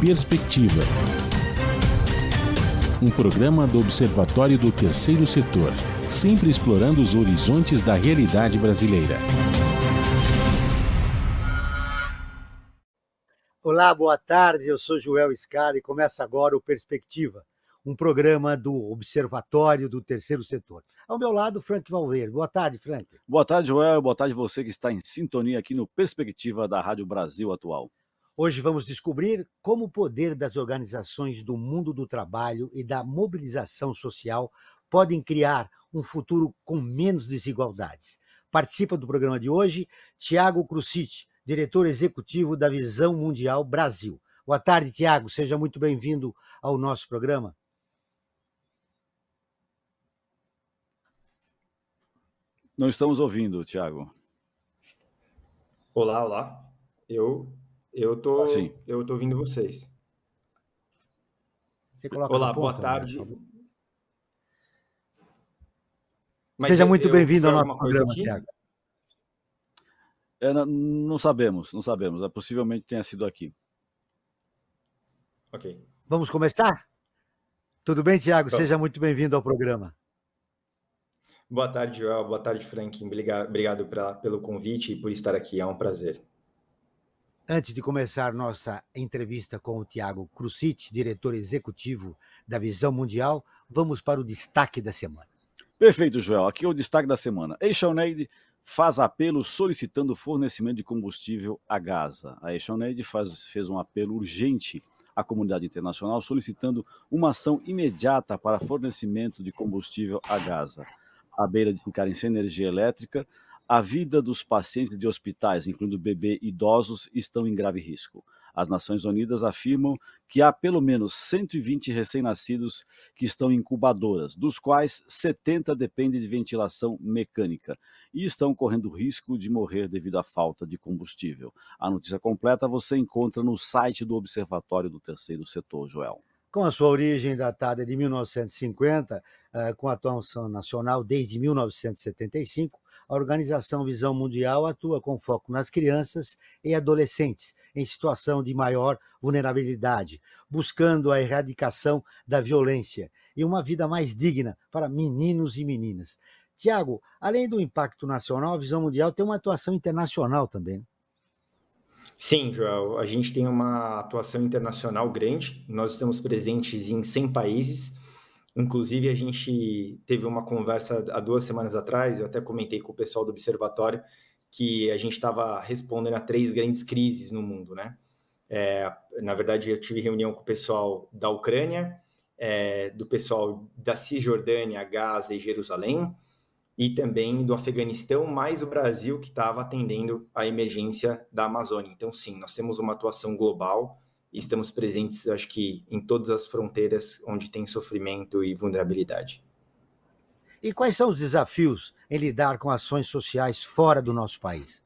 Perspectiva, um programa do Observatório do Terceiro Setor, sempre explorando os horizontes da realidade brasileira. Olá, boa tarde, eu sou Joel Scala e começa agora o Perspectiva, um programa do Observatório do Terceiro Setor. Ao meu lado, Frank Valverde. Boa tarde, Frank. Boa tarde, Joel. Boa tarde você que está em sintonia aqui no Perspectiva da Rádio Brasil Atual. Hoje vamos descobrir como o poder das organizações do mundo do trabalho e da mobilização social podem criar um futuro com menos desigualdades. Participa do programa de hoje Thiago Crucit, diretor executivo da Visão Mundial Brasil. Boa tarde, Thiago. Seja muito bem-vindo ao nosso programa. Não estamos ouvindo, Thiago. Olá. Eu tô ouvindo vocês. Você coloca Olá, no ponto, boa tarde. Seja muito bem-vindo ao nosso programa, Thiago. Não sabemos. Possivelmente tenha sido aqui. Ok. Vamos começar? Tudo bem, Thiago? Seja muito bem-vindo ao programa. Boa tarde, Joel. Boa tarde, Frank. Obrigado pelo convite e por estar aqui. É um prazer. Antes de começar nossa entrevista com o Thiago Crucit, diretor executivo da Visão Mundial, vamos para o destaque da semana. Perfeito, Joel. Aqui é o destaque da semana. AtionAid faz apelo solicitando fornecimento de combustível a Gaza. A AtionAid fez um apelo urgente à comunidade internacional solicitando uma ação imediata para fornecimento de combustível a Gaza. À beira de ficarem sem energia elétrica, a vida dos pacientes de hospitais, incluindo bebês e idosos, estão em grave risco. As Nações Unidas afirmam que há pelo menos 120 recém-nascidos que estão em incubadoras, dos quais 70 dependem de ventilação mecânica e estão correndo risco de morrer devido à falta de combustível. A notícia completa você encontra no site do Observatório do Terceiro Setor, Joel. Com a sua origem datada de 1950, com atuação nacional desde 1975, a Organização Visão Mundial atua com foco nas crianças e adolescentes em situação de maior vulnerabilidade, buscando a erradicação da violência e uma vida mais digna para meninos e meninas. Tiago, além do impacto nacional, a Visão Mundial tem uma atuação internacional também. Sim, Joel, a gente tem uma atuação internacional grande, nós estamos presentes em 100 países, inclusive a gente teve uma conversa há 2 semanas atrás, eu até comentei com o pessoal do Observatório, que a gente estava respondendo a 3 grandes crises no mundo, né? Na verdade, eu tive reunião com o pessoal da Ucrânia, do pessoal da Cisjordânia, Gaza e Jerusalém, e também do Afeganistão, mais o Brasil, que estava atendendo a emergência da Amazônia. Então, sim, nós temos uma atuação global e estamos presentes, acho que, em todas as fronteiras onde tem sofrimento e vulnerabilidade. E quais são os desafios em lidar com ações sociais fora do nosso país?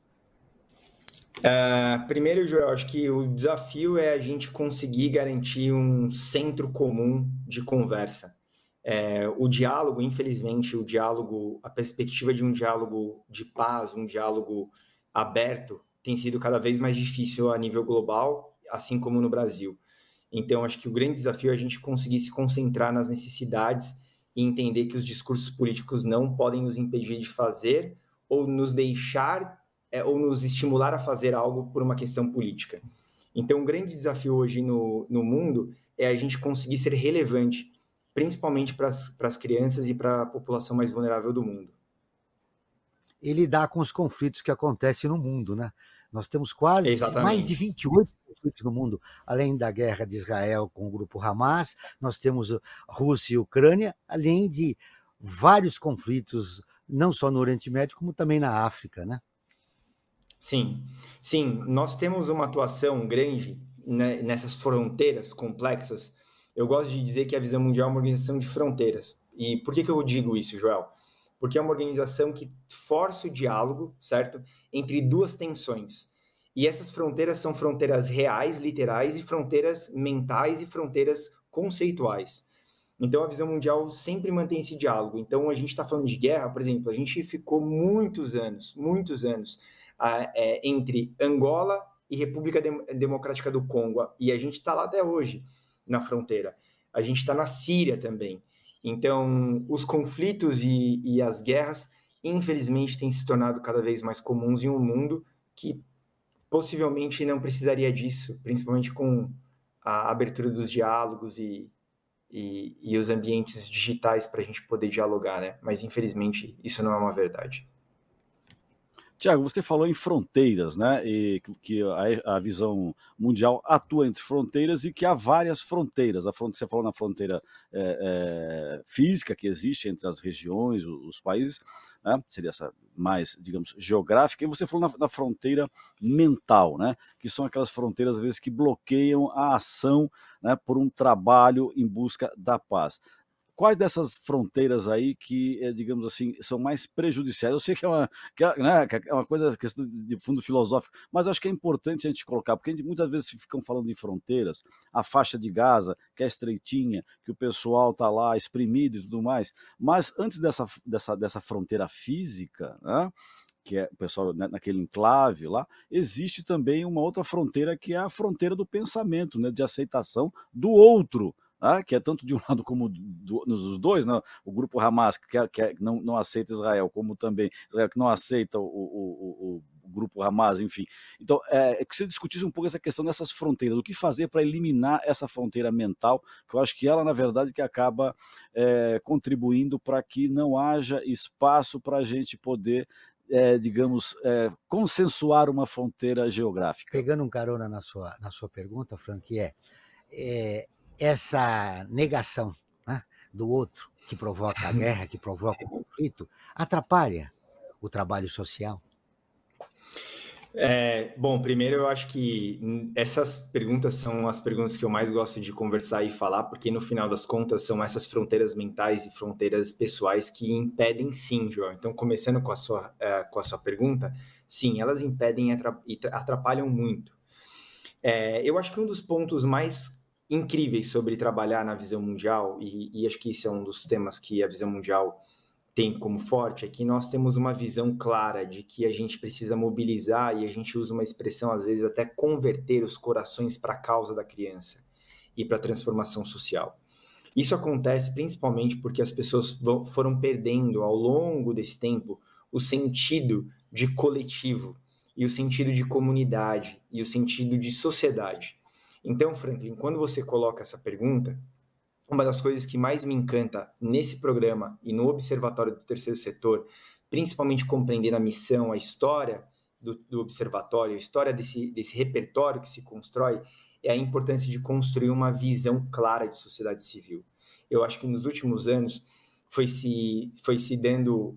Primeiro, Joel, acho que o desafio é a gente conseguir garantir um centro comum de conversa. O diálogo, infelizmente, a perspectiva de um diálogo de paz, um diálogo aberto, tem sido cada vez mais difícil a nível global, assim como no Brasil. Então, acho que o grande desafio é a gente conseguir se concentrar nas necessidades e entender que os discursos políticos não podem nos impedir de fazer ou nos deixar ou nos estimular a fazer algo por uma questão política. Então, o grande desafio hoje no mundo é a gente conseguir ser relevante, principalmente para as crianças e para a população mais vulnerável do mundo. E lidar com os conflitos que acontecem no mundo, né? Nós temos quase Exatamente. Mais de 28 conflitos no mundo, além da guerra de Israel com o grupo Hamas, nós temos Rússia e Ucrânia, além de vários conflitos, não só no Oriente Médio, como também na África, né? Sim, nós temos uma atuação grande, né, nessas fronteiras complexas. Eu gosto de dizer que a Visão Mundial é uma organização de fronteiras. E por que eu digo isso, Joel? Porque é uma organização que força o diálogo, certo? Entre 2 tensões. E essas fronteiras são fronteiras reais, literais, e fronteiras mentais e fronteiras conceituais. Então, a Visão Mundial sempre mantém esse diálogo. Então, a gente está falando de guerra, por exemplo, a gente ficou muitos anos entre Angola e República Democrática do Congo, e a gente está lá até hoje, na fronteira. A gente está na Síria também. Então, os conflitos e as guerras, infelizmente, têm se tornado cada vez mais comuns em um mundo que possivelmente não precisaria disso, principalmente com a abertura dos diálogos e os ambientes digitais para a gente poder dialogar, né? Mas, infelizmente, isso não é uma verdade. Tiago, você falou em fronteiras, né? E que a visão mundial atua entre fronteiras e que há várias fronteiras. Você falou na fronteira física que existe entre as regiões, os países, né? Seria essa mais, digamos, geográfica. E você falou na fronteira mental, né? Que são aquelas fronteiras, às vezes, que bloqueiam a ação, né, por um trabalho em busca da paz. Quais dessas fronteiras aí que, digamos assim, são mais prejudiciais? Eu sei que é uma coisa, questão de fundo filosófico, mas eu acho que é importante a gente colocar, porque muitas vezes ficam falando de fronteiras, a faixa de Gaza, que é estreitinha, que o pessoal está lá exprimido e tudo mais, mas antes dessa fronteira física, né, que é o pessoal naquele enclave lá, existe também uma outra fronteira, que é a fronteira do pensamento, né, de aceitação do outro, que é tanto de um lado como dos dois, né? O grupo Hamas, que não aceita Israel, como também Israel, que não aceita o grupo Hamas, enfim. Então, que você discutisse um pouco essa questão dessas fronteiras, o que fazer para eliminar essa fronteira mental, que eu acho que ela, na verdade, que acaba contribuindo para que não haja espaço para a gente poder, digamos, consensuar uma fronteira geográfica. Pegando um carona na sua pergunta, Frank, essa negação, né, do outro, que provoca a guerra, que provoca o conflito, atrapalha o trabalho social? Bom, primeiro eu acho que essas perguntas são as perguntas que eu mais gosto de conversar e falar, porque no final das contas são essas fronteiras mentais e fronteiras pessoais que impedem, sim, João. Então, começando com a sua pergunta, sim, elas impedem e atrapalham muito. Eu acho que um dos pontos mais incríveis sobre trabalhar na visão mundial, e acho que esse é um dos temas que a visão mundial tem como forte, é que nós temos uma visão clara de que a gente precisa mobilizar, e a gente usa uma expressão, às vezes, até converter os corações para a causa da criança e para a transformação social. Isso acontece principalmente porque as pessoas foram perdendo, ao longo desse tempo, o sentido de coletivo, e o sentido de comunidade, e o sentido de sociedade. Então, Franklin, quando você coloca essa pergunta, uma das coisas que mais me encanta nesse programa e no Observatório do Terceiro Setor, principalmente compreendendo a missão, a história do Observatório, a história desse repertório que se constrói, é a importância de construir uma visão clara de sociedade civil. Eu acho que nos últimos anos foi se dando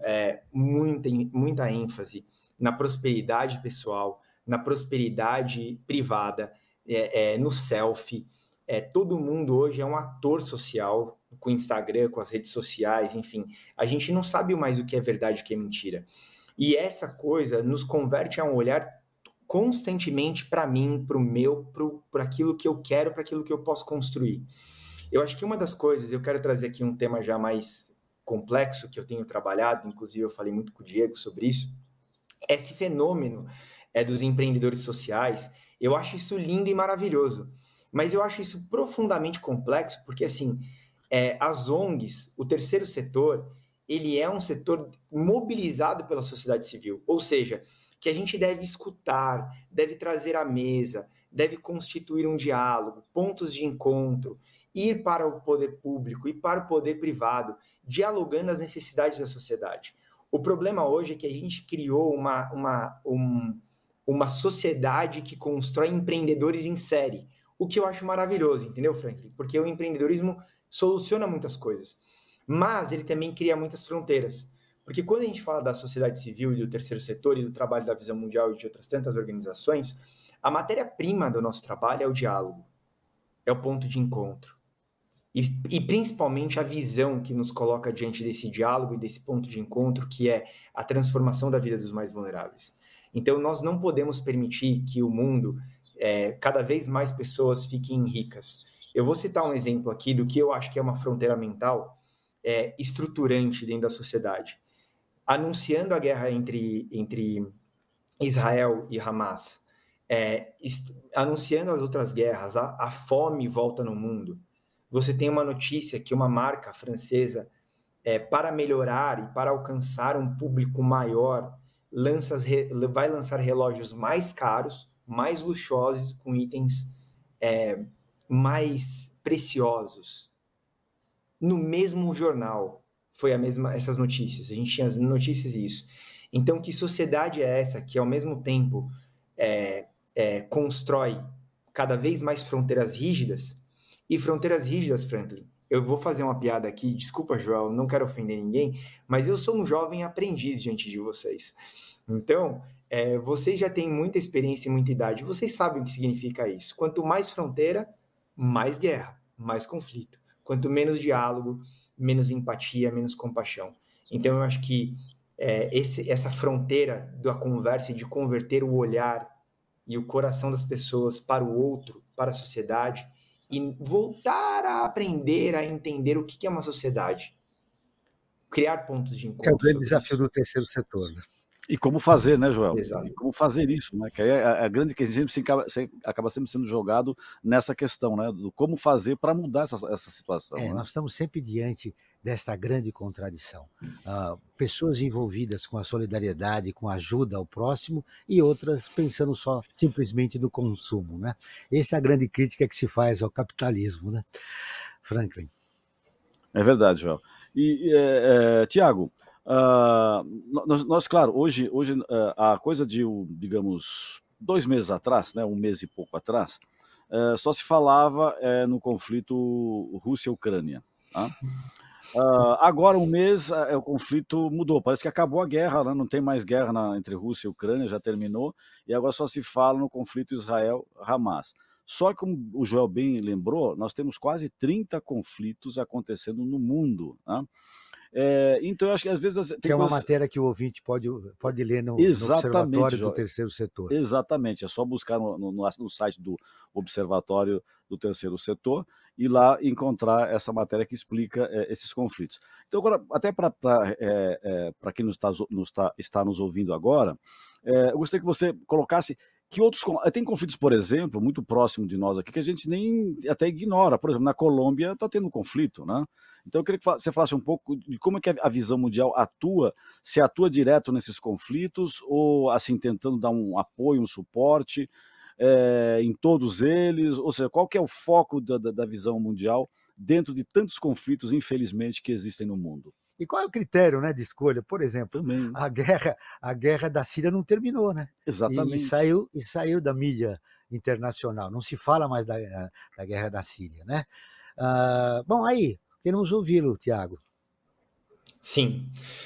muita ênfase na prosperidade pessoal, na prosperidade privada, no selfie. Todo mundo hoje é um ator social, com o Instagram, com as redes sociais, enfim. A gente não sabe mais o que é verdade e o que é mentira. E essa coisa nos converte a um olhar constantemente para mim, para o meu, para aquilo que eu quero, para aquilo que eu posso construir. Eu acho que uma das coisas, eu quero trazer aqui um tema já mais complexo, que eu tenho trabalhado, inclusive eu falei muito com o Diego sobre isso, esse fenômeno dos empreendedores sociais. Eu acho isso lindo e maravilhoso, mas eu acho isso profundamente complexo, porque, assim, as ONGs, o terceiro setor, ele é um setor mobilizado pela sociedade civil, ou seja, que a gente deve escutar, deve trazer à mesa, deve constituir um diálogo, pontos de encontro, ir para o poder público, ir para o poder privado, dialogando as necessidades da sociedade. O problema hoje é que a gente criou uma sociedade que constrói empreendedores em série, o que eu acho maravilhoso, entendeu, Franklin? Porque o empreendedorismo soluciona muitas coisas, mas ele também cria muitas fronteiras. Porque quando a gente fala da sociedade civil e do terceiro setor e do trabalho da Visão Mundial e de outras tantas organizações, a matéria-prima do nosso trabalho é o diálogo, é o ponto de encontro. E principalmente a visão que nos coloca diante desse diálogo e desse ponto de encontro, que é a transformação da vida dos mais vulneráveis. Então, nós não podemos permitir que o mundo, cada vez mais pessoas fiquem ricas. Eu vou citar um exemplo aqui do que eu acho que é uma fronteira mental estruturante dentro da sociedade. Anunciando a guerra entre Israel e Hamas, anunciando as outras guerras, a fome volta no mundo. Você tem uma notícia que uma marca francesa, para melhorar e para alcançar um público maior, vai lançar relógios mais caros, mais luxuosos, com itens mais preciosos. No mesmo jornal, foi essas notícias. A gente tinha as notícias e isso. Então, que sociedade é essa que, ao mesmo tempo, constrói cada vez mais fronteiras rígidas? E fronteiras rígidas, Franklin, eu vou fazer uma piada aqui, desculpa, Joel, não quero ofender ninguém, mas eu sou um jovem aprendiz diante de vocês. Então, vocês já têm muita experiência e muita idade, vocês sabem o que significa isso. Quanto mais fronteira, mais guerra, mais conflito. Quanto menos diálogo, menos empatia, menos compaixão. Então, eu acho que essa fronteira da conversa e de converter o olhar e o coração das pessoas para o outro, para a sociedade, e voltar a aprender a entender o que é uma sociedade. Criar pontos de encontro. É o grande desafio do terceiro setor, né? E como fazer, né, Joel? Exato. E como fazer isso, né? Que aí é grande que a gente acaba sempre sendo jogado nessa questão, né? Do como fazer para mudar essa situação. Né? Nós estamos sempre diante desta grande contradição. Pessoas envolvidas com a solidariedade, com a ajuda ao próximo, e outras pensando só simplesmente no consumo, né? Essa é a grande crítica que se faz ao capitalismo, né, Franklin? É verdade, Joel. E, Tiago, nós, claro, hoje a coisa de, digamos, 2 meses atrás, né, 1 mês e pouco atrás, só se falava no conflito Rússia-Ucrânia. Tá? Agora, 1 mês, o conflito mudou, parece que acabou a guerra, né? Não tem mais guerra entre Rússia e Ucrânia, já terminou, e agora só se fala no conflito Israel-Hamas. Só que, como o Joel bem lembrou, nós temos quase 30 conflitos acontecendo no mundo. Tá? Então, eu acho que às vezes... Tem uma matéria que o ouvinte pode ler no Observatório do Terceiro Setor. Exatamente, é só buscar no site do Observatório do Terceiro Setor e lá encontrar essa matéria que explica esses conflitos. Então, agora, até para quem está nos ouvindo agora, eu gostaria que você colocasse que outros... Tem conflitos, por exemplo, muito próximo de nós aqui, que a gente nem até ignora. Por exemplo, na Colômbia está tendo um conflito, né? Então eu queria que você falasse um pouco de como é que a visão mundial atua, se atua direto nesses conflitos ou assim tentando dar um apoio, um suporte em todos eles, ou seja, qual que é o foco da visão mundial dentro de tantos conflitos, infelizmente, que existem no mundo? E qual é o critério, né, de escolha? Por exemplo, Também. a guerra da Síria não terminou, né? Exatamente. E saiu da mídia internacional. Não se fala mais da guerra da Síria, né? Bom, aí, queremos ouvi-lo, Tiago. Sim.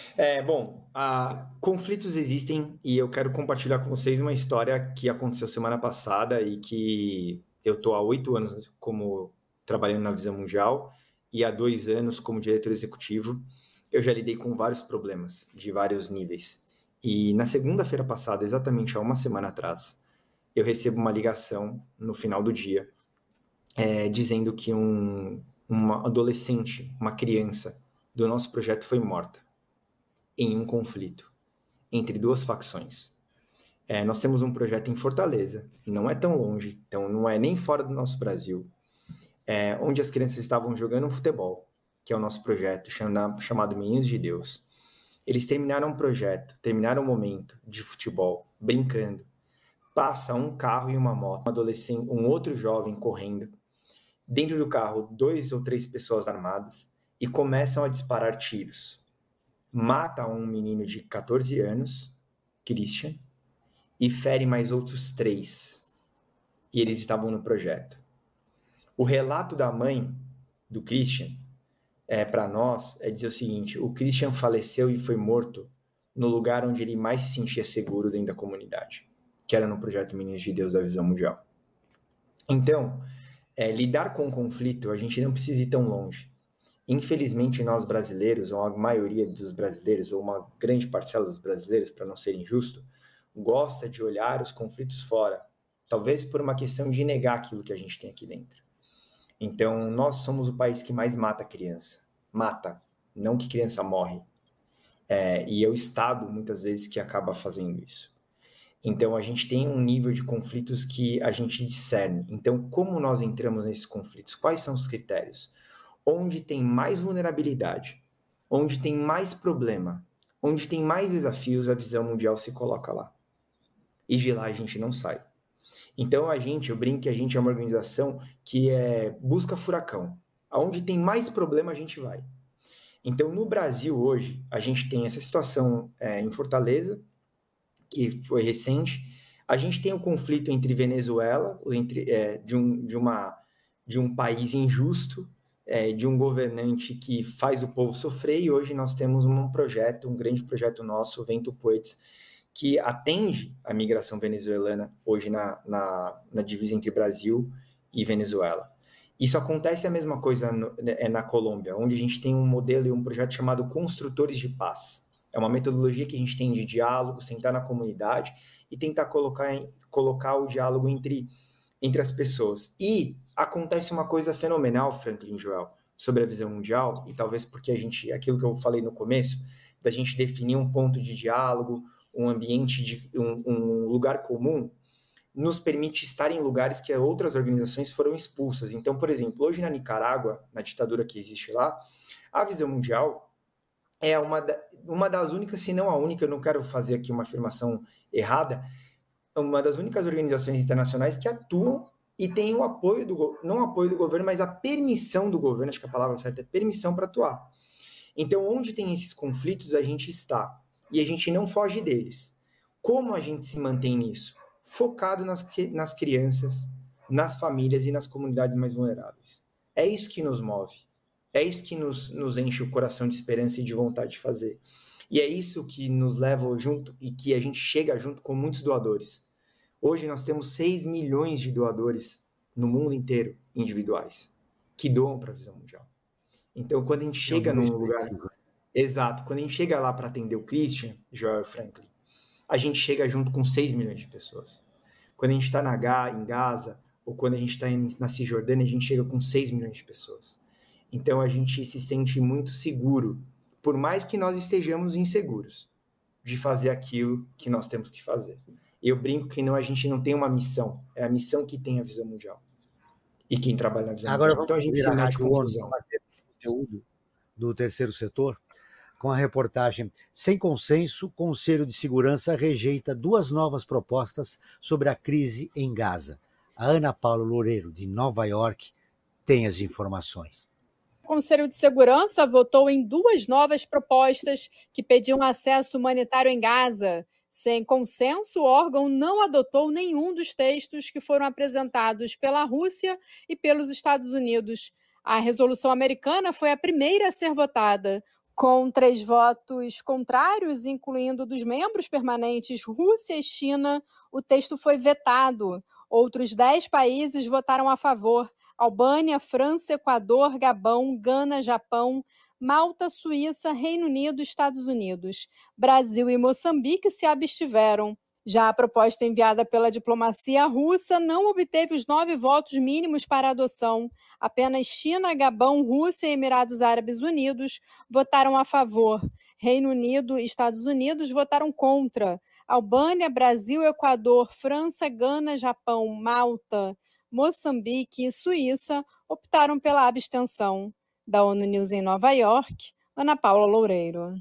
Conflitos existem e eu quero compartilhar com vocês uma história que aconteceu semana passada e que eu estou há 8 anos como trabalhando na Visão Mundial e há 2 anos como diretor executivo. Eu já lidei com vários problemas de vários níveis. E na segunda-feira passada, exatamente há 1 semana atrás, eu recebo uma ligação no final do dia dizendo que uma adolescente, uma criança do nosso projeto foi morta em um conflito entre 2 facções. Nós temos um projeto em Fortaleza, não é tão longe, então não é nem fora do nosso Brasil, onde as crianças estavam jogando um futebol, que é o nosso projeto, chamado Meninos de Deus. Eles terminaram o projeto, terminaram o momento de futebol, brincando. Passa um carro e uma moto, um adolescente, um outro jovem correndo. Dentro do carro, 2 ou 3 pessoas armadas e começam a disparar tiros. Mata um menino de 14 anos, Christian, e fere mais outros 3. E eles estavam no projeto. O relato da mãe do Christian para nós dizer o seguinte: o Christian faleceu e foi morto no lugar onde ele mais se sentia seguro dentro da comunidade, que era no projeto Meninos de Deus da Visão Mundial. Então, lidar com o conflito, a gente não precisa ir tão longe. Infelizmente, nós brasileiros, ou a maioria dos brasileiros, ou uma grande parcela dos brasileiros, para não ser injusto, gosta de olhar os conflitos fora, talvez por uma questão de negar aquilo que a gente tem aqui dentro. Então, nós somos o país que mais mata criança. Mata, não que criança morre. E é o Estado, muitas vezes, que acaba fazendo isso. Então, a gente tem um nível de conflitos que a gente discerne. Então, como nós entramos nesses conflitos? Quais são os critérios? Onde tem mais vulnerabilidade, onde tem mais problema, onde tem mais desafios, a visão mundial se coloca lá. E de lá a gente não sai. Então, eu brinco que a gente é uma organização que busca furacão. Aonde tem mais problema, a gente vai. Então, no Brasil, hoje, a gente tem essa situação em Fortaleza, que foi recente. A gente tem o conflito entre Venezuela, de um país injusto, de um governante que faz o povo sofrer, e hoje nós temos um grande projeto nosso, o Vento Poets, que atende a migração venezuelana hoje na divisa entre Brasil e Venezuela. Isso acontece a mesma coisa na Colômbia, onde a gente tem um modelo e um projeto chamado Construtores de Paz. É uma metodologia que a gente tem de diálogo, sentar na comunidade e tentar colocar o diálogo entre as pessoas. E acontece uma coisa fenomenal, Franklin e Joel, sobre a visão mundial, e talvez porque aquilo que eu falei no começo, da gente definir um ponto de diálogo, um ambiente, um lugar comum, nos permite estar em lugares que outras organizações foram expulsas. Então, por exemplo, hoje na Nicarágua, na ditadura que existe lá, a visão mundial é uma das únicas, se não a única, eu não quero fazer aqui uma afirmação errada, uma das únicas organizações internacionais que atuam e tem o apoio não o apoio do governo, mas a permissão do governo, acho que a palavra certa é permissão para atuar. Então, onde tem esses conflitos, a gente está. E a gente não foge deles. Como a gente se mantém nisso? Focado nas crianças, nas famílias e nas comunidades mais vulneráveis. É isso que nos move. É isso que nos enche o coração de esperança e de vontade de fazer. E é isso que nos leva junto e que a gente chega junto com muitos doadores. Hoje nós temos 6 milhões de doadores no mundo inteiro, individuais, que doam para a visão mundial. Então, quando a gente chega num lugar... Exato. Quando a gente chega lá para atender o Christian, Joel e Franklin, a gente chega junto com 6 milhões de pessoas. Quando a gente está em Gaza, ou quando a gente está na Cisjordânia, a gente chega com 6 milhões de pessoas. Então, a gente se sente muito seguro, por mais que nós estejamos inseguros, de fazer aquilo que nós temos que fazer. Eu brinco que a gente não tem uma missão, é a missão que tem a visão mundial. E quem trabalha na visão mundial. Então, a gente se mete com confusão. Conteúdo do terceiro setor, com a reportagem Sem Consenso, Conselho de Segurança rejeita 2 novas propostas sobre a crise em Gaza. A Ana Paula Loureiro, de Nova York, tem as informações. O Conselho de Segurança votou em 2 novas propostas que pediam acesso humanitário em Gaza. Sem consenso, o órgão não adotou nenhum dos textos que foram apresentados pela Rússia e pelos Estados Unidos. A resolução americana foi a primeira a ser votada. Com 3 votos contrários, incluindo dos membros permanentes Rússia e China, o texto foi vetado. Outros 10 países votaram a favor: Albânia, França, Equador, Gabão, Gana, Japão, Malta, Suíça, Reino Unido e Estados Unidos. Brasil e Moçambique se abstiveram. Já a proposta enviada pela diplomacia russa não obteve os 9 votos mínimos para adoção. Apenas China, Gabão, Rússia e Emirados Árabes Unidos votaram a favor. Reino Unido e Estados Unidos votaram contra. Albânia, Brasil, Equador, França, Gana, Japão, Malta, Moçambique e Suíça optaram pela abstenção. Da ONU News em Nova York, Ana Paula Loureiro.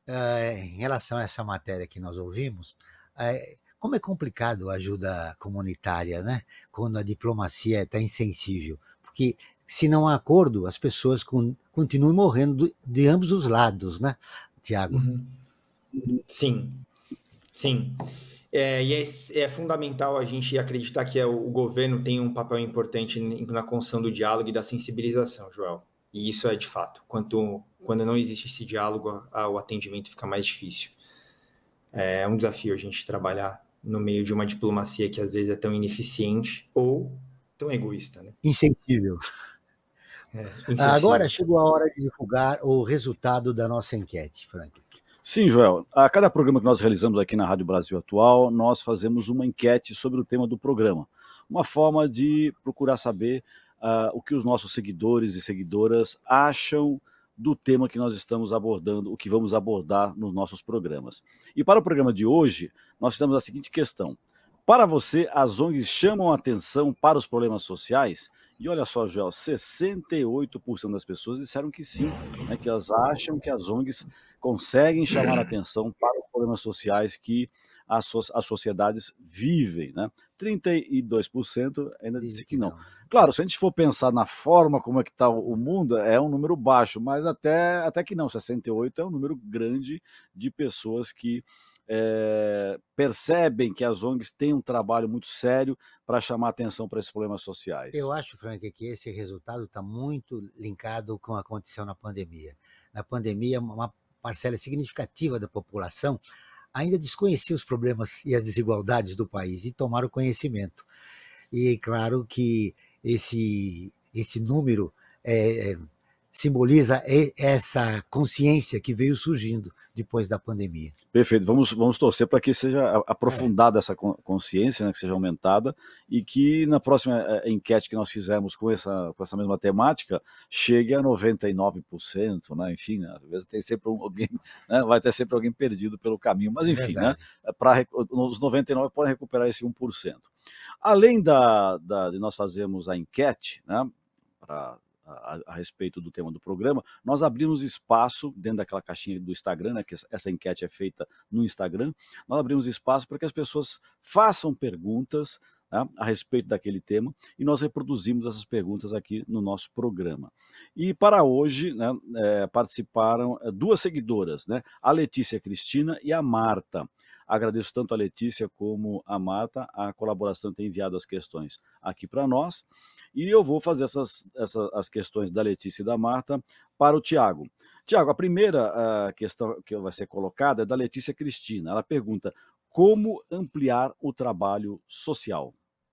Em relação a essa matéria que nós ouvimos, como é complicado a ajuda comunitária, né? Quando a diplomacia está insensível. Porque se não há acordo, as pessoas continuam morrendo de ambos os lados, né, Tiago? Uhum. Sim, sim. E é fundamental a gente acreditar que o governo tem um papel importante na construção do diálogo e da sensibilização, Joel. E isso é de fato. Quando não existe esse diálogo, o atendimento fica mais difícil. É um desafio a gente trabalhar no meio de uma diplomacia que às vezes é tão ineficiente ou tão egoísta, né? Insensível. Agora chegou a hora de divulgar o resultado da nossa enquete, Frank. Sim, Joel. A cada programa que nós realizamos aqui na Rádio Brasil Atual, nós fazemos uma enquete sobre o tema do programa. Uma forma de procurar saber o que os nossos seguidores e seguidoras acham do tema que nós estamos abordando, o que vamos abordar nos nossos programas. E para o programa de hoje, nós fizemos a seguinte questão. Para você, as ONGs chamam a atenção para os problemas sociais? E olha só, Joel, 68% das pessoas disseram que sim, né, que elas acham que as ONGs conseguem chamar a atenção para os problemas sociais que as sociedades vivem, né? 32% ainda disse que não. Claro, se a gente for pensar na forma como é que está o mundo, é um número baixo, mas até que não, 68% é um número grande de pessoas que percebem que as ONGs têm um trabalho muito sério para chamar atenção para esses problemas sociais. Eu acho, Frank, que esse resultado está muito linkado com o que aconteceu na pandemia. Na pandemia, uma parcela significativa da população ainda desconhecia os problemas e as desigualdades do país e tomaram conhecimento. E claro que esse número simboliza essa consciência que veio surgindo depois da pandemia. Perfeito, vamos torcer para que seja aprofundada essa consciência, né, que seja aumentada, e que na próxima enquete que nós fizermos com essa mesma temática, chegue a 99%, né, enfim, né, às vezes tem sempre alguém, né, vai ter sempre alguém perdido pelo caminho, mas enfim, né, os 99% podem recuperar esse 1%. Além de nós fazermos a enquete, né, a respeito do tema do programa, nós abrimos espaço dentro daquela caixinha do Instagram, né, que essa enquete é feita no Instagram, nós abrimos espaço para que as pessoas façam perguntas, né, a respeito daquele tema, e nós reproduzimos essas perguntas aqui no nosso programa. E para hoje, né, participaram duas seguidoras, né, a Letícia Cristina e a Marta. Agradeço tanto a Letícia como a Marta a colaboração de ter enviado as questões aqui para nós. E eu vou fazer as questões da Letícia e da Marta para o Tiago. Tiago, a primeira questão que vai ser colocada é da Letícia Cristina. Ela pergunta: como ampliar o trabalho social?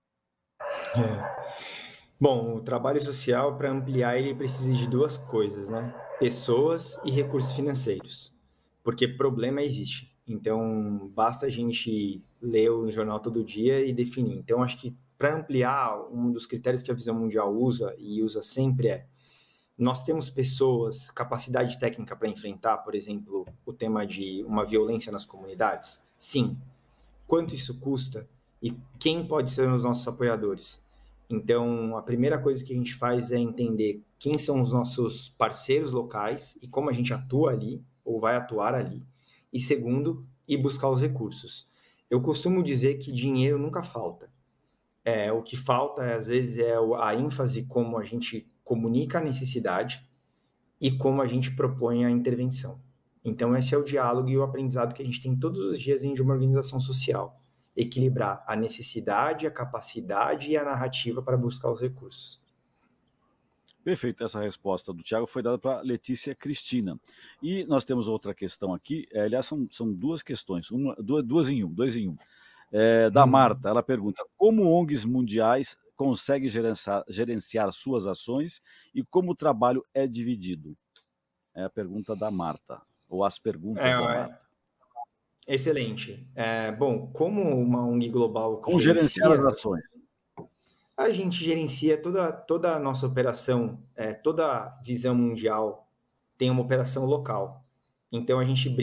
Bom, o trabalho social, para ampliar, ele precisa de duas coisas, né? Pessoas e recursos financeiros. Porque problema existe. Então, basta a gente ler o jornal todo dia e definir. Então, acho que para ampliar, um dos critérios que a Visão Mundial usa, e usa sempre, nós temos pessoas, capacidade técnica para enfrentar, por exemplo, o tema de uma violência nas comunidades? Sim. Quanto isso custa? E quem pode ser os nossos apoiadores? Então, a primeira coisa que a gente faz é entender quem são os nossos parceiros locais e como a gente atua ali, ou vai atuar ali. E segundo, ir buscar os recursos. Eu costumo dizer que dinheiro nunca falta. O que falta, às vezes, é a ênfase como a gente comunica a necessidade e como a gente propõe a intervenção. Então, esse é o diálogo e o aprendizado que a gente tem todos os dias dentro de uma organização social. Equilibrar a necessidade, a capacidade e a narrativa para buscar os recursos. Perfeito, essa resposta do Tiago foi dada para Letícia Cristina. E nós temos outra questão aqui, aliás, são duas questões, dois em um. Da Marta, ela pergunta: como ONGs mundiais conseguem gerenciar suas ações e como o trabalho é dividido? É a pergunta da Marta, ou as perguntas da Marta. Excelente. Bom, como uma ONG global... Como gerenciar as ações? A gente gerencia toda a nossa operação, toda a Visão Mundial tem uma operação local. Então, a gente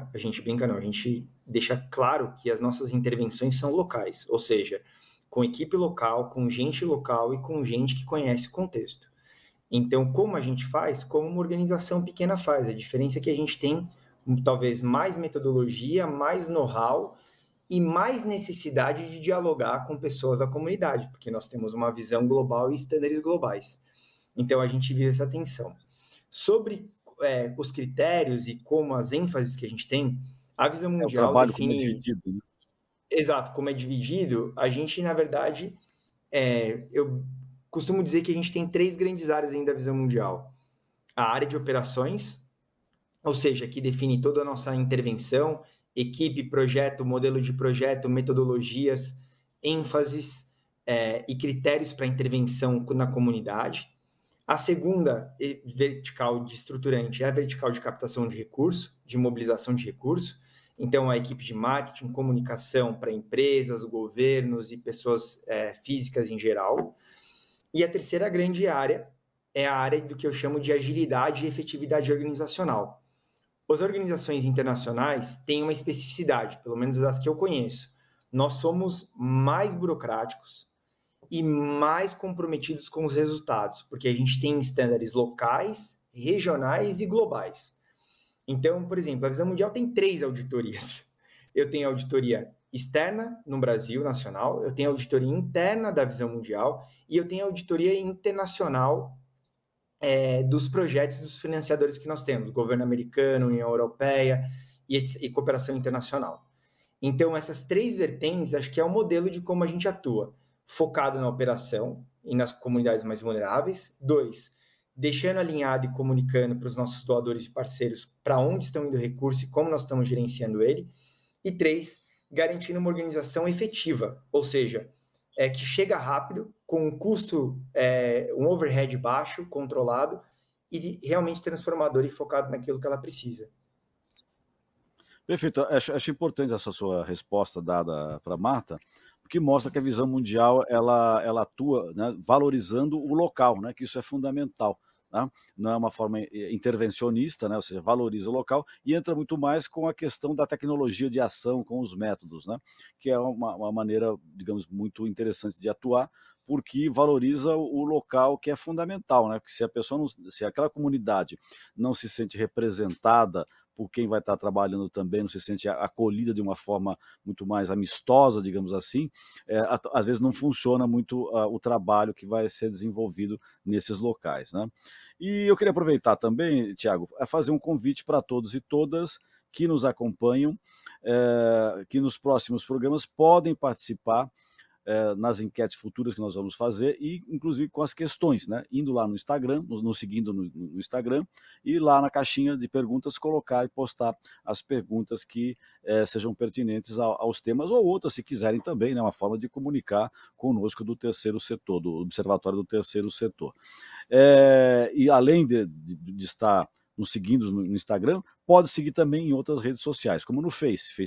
deixa claro que as nossas intervenções são locais, ou seja, com equipe local, com gente local e com gente que conhece o contexto. Então, como a gente faz? Como uma organização pequena faz. A diferença é que a gente tem talvez mais metodologia, mais know-how e mais necessidade de dialogar com pessoas da comunidade, porque nós temos uma visão global e estándares globais. Então, a gente vive essa tensão. Sobre os critérios e como as ênfases que a gente tem, a Visão Mundial define... Como é dividido, né? Exato, como é dividido, a gente, na verdade, eu costumo dizer que a gente tem 3 grandes áreas ainda da Visão Mundial. A área de operações, ou seja, que define toda a nossa intervenção, equipe, projeto, modelo de projeto, metodologias, ênfases e critérios para intervenção na comunidade. A segunda vertical de estruturante é a vertical de captação de recurso, de mobilização de recurso. Então, a equipe de marketing, comunicação para empresas, governos e pessoas físicas em geral. E a terceira grande área é a área do que eu chamo de agilidade e efetividade organizacional. As organizações internacionais têm uma especificidade, pelo menos das que eu conheço. Nós somos mais burocráticos e mais comprometidos com os resultados, porque a gente tem estándares locais, regionais e globais. Então, por exemplo, a Visão Mundial tem 3 auditorias. Eu tenho auditoria externa no Brasil nacional, eu tenho auditoria interna da Visão Mundial e eu tenho auditoria internacional dos projetos dos financiadores que nós temos, governo americano, União Europeia e cooperação internacional. Então, essas 3 vertentes, acho que é o modelo de como a gente atua, focado na operação e nas comunidades mais vulneráveis. 2, deixando alinhado e comunicando para os nossos doadores e parceiros para onde estão indo o recurso e como nós estamos gerenciando ele. E 3, garantindo uma organização efetiva, ou seja, que chega rápido, com um custo, um overhead baixo, controlado, e realmente transformador e focado naquilo que ela precisa. Perfeito. Acho importante essa sua resposta dada para a Marta, porque mostra que a Visão Mundial ela atua, né, valorizando o local, né, que isso é fundamental. Né? Não é uma forma intervencionista, né? Ou seja, valoriza o local e entra muito mais com a questão da tecnologia de ação, com os métodos, né? Que é uma maneira, digamos, muito interessante de atuar, porque valoriza o local, que é fundamental, né? Porque se aquela comunidade não se sente representada por quem vai estar trabalhando também, não se sente acolhida de uma forma muito mais amistosa, digamos assim, às vezes não funciona muito o trabalho que vai ser desenvolvido nesses locais, né? E eu queria aproveitar também, Tiago, a fazer um convite para todos e todas que nos acompanham, que nos próximos programas podem participar nas enquetes futuras que nós vamos fazer e inclusive com as questões, né? Indo lá no Instagram, nos seguindo no Instagram e lá na caixinha de perguntas colocar e postar as perguntas que sejam pertinentes aos temas ou outras, se quiserem também, né? Uma forma de comunicar conosco do terceiro setor, do Observatório do Terceiro Setor. E além de estar nos seguindo no Instagram, pode seguir também em outras redes sociais, como no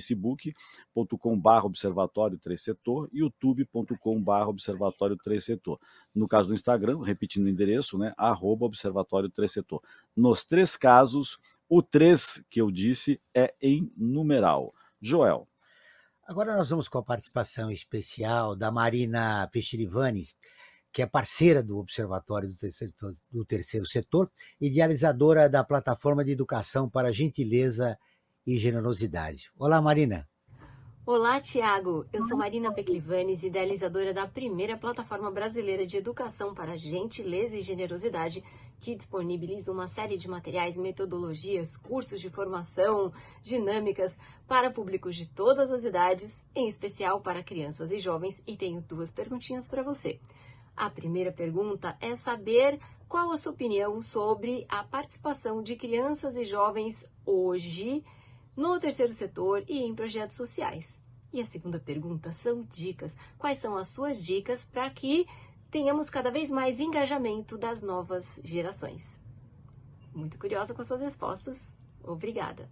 facebook.com/observatório 3 setor e youtube.com/observatório 3 setor. No caso do Instagram, repetindo o endereço, né, @observatório 3 setor. Nos 3 casos, o 3 que eu disse é em numeral. Joel. Agora nós vamos com a participação especial da Marina Pechilivanes, que é parceira do Observatório do Terceiro Setor, idealizadora da plataforma de educação para gentileza e generosidade. Olá, Marina. Olá, Tiago. Eu sou Marina Pechilivanes, idealizadora da primeira plataforma brasileira de educação para gentileza e generosidade, que disponibiliza uma série de materiais, metodologias, cursos de formação, dinâmicas para públicos de todas as idades, em especial para crianças e jovens, e tenho 2 perguntinhas para você. A primeira pergunta é saber qual a sua opinião sobre a participação de crianças e jovens hoje no terceiro setor e em projetos sociais. E a segunda pergunta são dicas. Quais são as suas dicas para que tenhamos cada vez mais engajamento das novas gerações? Muito curiosa com as suas respostas. Obrigada.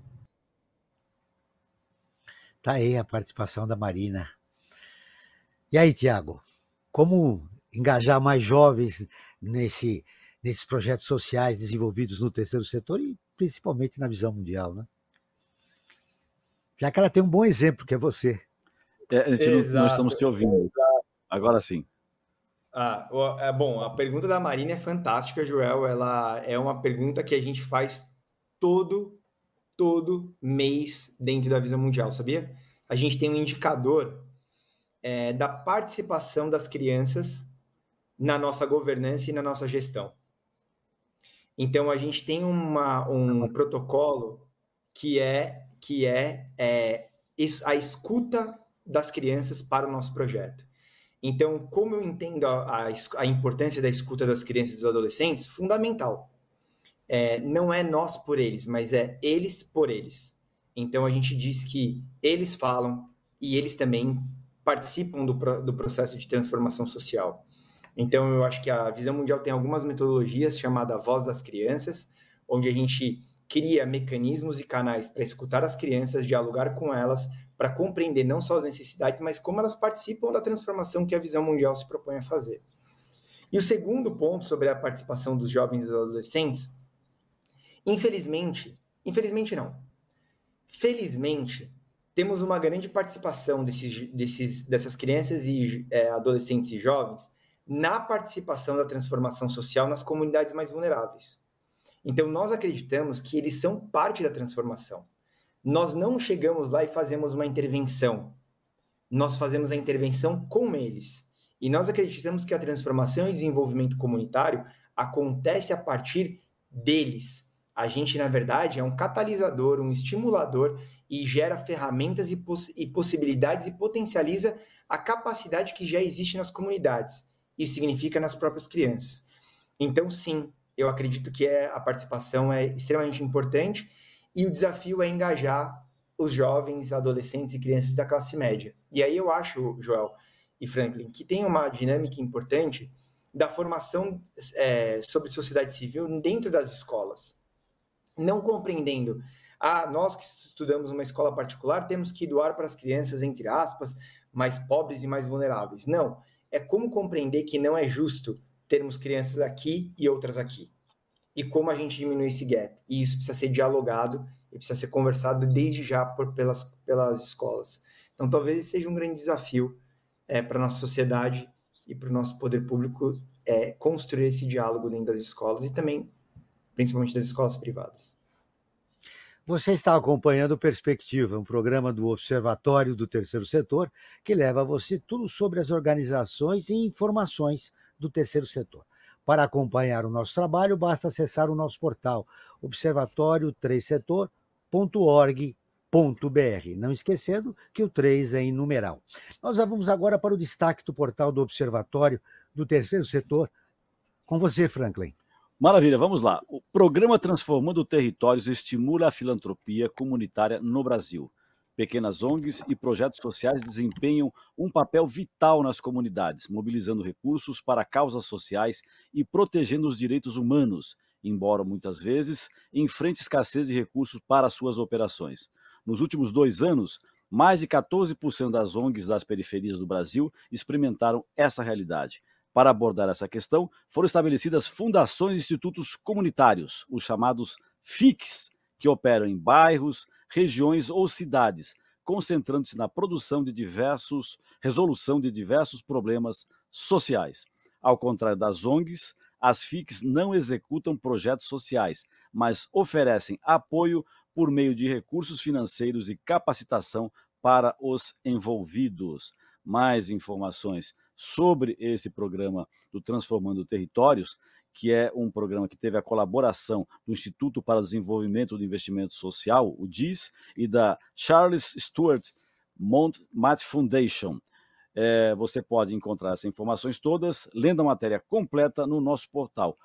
Tá aí a participação da Marina. E aí, Tiago, como engajar mais jovens nesses projetos sociais desenvolvidos no terceiro setor e principalmente na Visão Mundial, né? Já que ela tem um bom exemplo, que é você. Nós estamos te ouvindo. Agora sim. Bom, a pergunta da Marina é fantástica, Joel. Ela é uma pergunta que a gente faz todo mês dentro da Visão Mundial, sabia? A gente tem um indicador da participação das crianças na nossa governança e na nossa gestão. Então, a gente tem um protocolo que é a escuta das crianças para o nosso projeto. Então, como eu entendo a importância da escuta das crianças e dos adolescentes, fundamental. Não é nós por eles, mas é eles por eles. Então, a gente diz que eles falam e eles também participam do processo de transformação social. Então, eu acho que a Visão Mundial tem algumas metodologias chamada Voz das Crianças, onde a gente cria mecanismos e canais para escutar as crianças, dialogar com elas, para compreender não só as necessidades, mas como elas participam da transformação que a Visão Mundial se propõe a fazer. E o segundo ponto sobre a participação dos jovens e dos adolescentes, felizmente temos uma grande participação dessas crianças e adolescentes e jovens na participação da transformação social nas comunidades mais vulneráveis. Então, nós acreditamos que eles são parte da transformação. Nós não chegamos lá e fazemos uma intervenção. Nós fazemos a intervenção com eles. E nós acreditamos que a transformação e desenvolvimento comunitário acontece a partir deles. A gente, na verdade, é um catalisador, um estimulador e gera ferramentas e possibilidades e potencializa a capacidade que já existe nas comunidades. Isso significa nas próprias crianças. Então, sim, eu acredito que a participação é extremamente importante e o desafio é engajar os jovens, adolescentes e crianças da classe média. E aí eu acho, Joel e Franklin, que tem uma dinâmica importante da formação sobre sociedade civil dentro das escolas. Não compreendendo, nós que estudamos uma escola particular temos que doar para as crianças, entre aspas, mais pobres e mais vulneráveis. Não, é como compreender que não é justo termos crianças aqui e outras aqui. E como a gente diminui esse gap. E isso precisa ser dialogado e precisa ser conversado desde já pelas escolas. Então, talvez esse seja um grande desafio para a nossa sociedade e para o nosso poder público construir esse diálogo dentro das escolas e também, principalmente das escolas privadas. Você está acompanhando Perspectiva, um programa do Observatório do Terceiro Setor, que leva a você tudo sobre as organizações e informações do terceiro setor. Para acompanhar o nosso trabalho, basta acessar o nosso portal observatório3setor.org.br. Não esquecendo que o 3 é em numeral. Nós vamos agora para o destaque do portal do Observatório do Terceiro Setor. Com você, Franklin. Maravilha, vamos lá. O programa Transformando Territórios estimula a filantropia comunitária no Brasil. Pequenas ONGs e projetos sociais desempenham um papel vital nas comunidades, mobilizando recursos para causas sociais e protegendo os direitos humanos, embora muitas vezes enfrente escassez de recursos para suas operações. Nos últimos 2 anos, mais de 14% das ONGs das periferias do Brasil experimentaram essa realidade. Para abordar essa questão, foram estabelecidas fundações e institutos comunitários, os chamados FICs, que operam em bairros, regiões ou cidades, concentrando-se na resolução de diversos problemas sociais. Ao contrário das ONGs, as FICs não executam projetos sociais, mas oferecem apoio por meio de recursos financeiros e capacitação para os envolvidos. Mais informações sobre esse programa do Transformando Territórios, que é um programa que teve a colaboração do Instituto para o Desenvolvimento do Investimento Social, o DIS, e da Charles Stewart Matt Foundation. Você pode encontrar essas informações todas lendo a matéria completa no nosso portal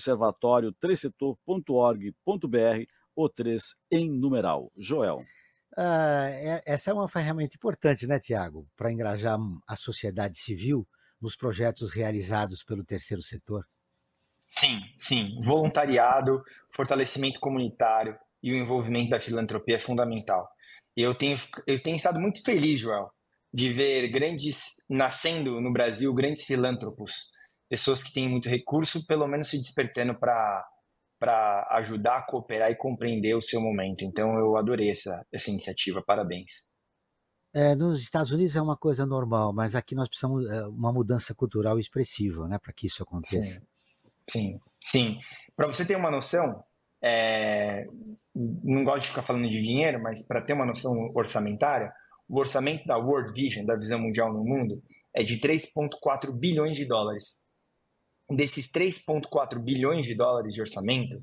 observatório3setor.org.br, o 3 em numeral. Joel. Essa é uma ferramenta importante, né, Tiago, para engajar a sociedade civil nos projetos realizados pelo terceiro setor. Sim. Voluntariado, fortalecimento comunitário e o envolvimento da filantropia é fundamental. Eu tenho estado muito feliz, Joel, de ver nascendo no Brasil grandes filântropos, pessoas que têm muito recurso, pelo menos se despertando para ajudar a cooperar e compreender o seu momento. Então, eu adorei essa iniciativa. Parabéns. Nos Estados Unidos é uma coisa normal, mas aqui nós precisamos uma mudança cultural expressiva, né, para que isso aconteça. Sim. Para você ter uma noção, não gosto de ficar falando de dinheiro, mas para ter uma noção orçamentária, o orçamento da World Vision, da Visão Mundial no Mundo, é de 3,4 bilhões de dólares. Desses 3,4 bilhões de dólares de orçamento,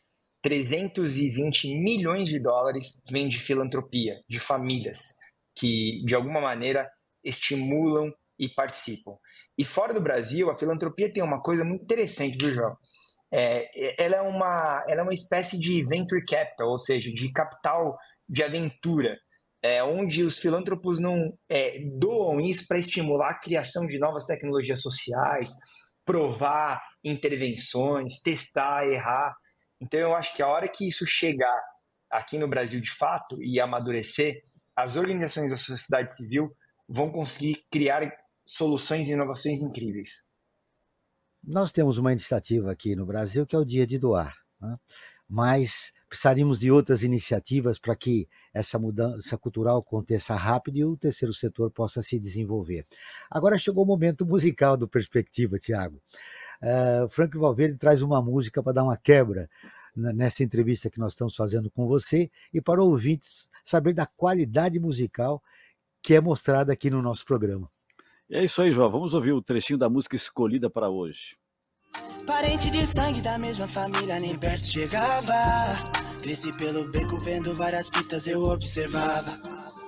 320 milhões de dólares vêm de filantropia, de famílias que, de alguma maneira, estimulam e participam. E fora do Brasil, a filantropia tem uma coisa muito interessante, viu, João? Ela é uma espécie de venture capital, ou seja, de capital de aventura, onde os filântropos não doam isso para estimular a criação de novas tecnologias sociais, provar intervenções, testar, errar. Então, eu acho que a hora que isso chegar aqui no Brasil de fato e amadurecer, as organizações da sociedade civil vão conseguir criar soluções e inovações incríveis. nós temos uma iniciativa aqui no Brasil que é o Dia de Doar, né? Mas precisaríamos de outras iniciativas para que essa mudança cultural aconteça rápido e o terceiro setor possa se desenvolver. Agora chegou o momento musical do Perspectiva, Tiago. Frank Valverde traz uma música para dar uma quebra nessa entrevista que nós estamos fazendo com você e para ouvintes saber da qualidade musical que é mostrada aqui no nosso programa. É isso aí, João. Vamos ouvir o trechinho da música escolhida para hoje. Parente de sangue da mesma família, nem perto chegava. Cresci pelo beco vendo várias fitas, eu observava.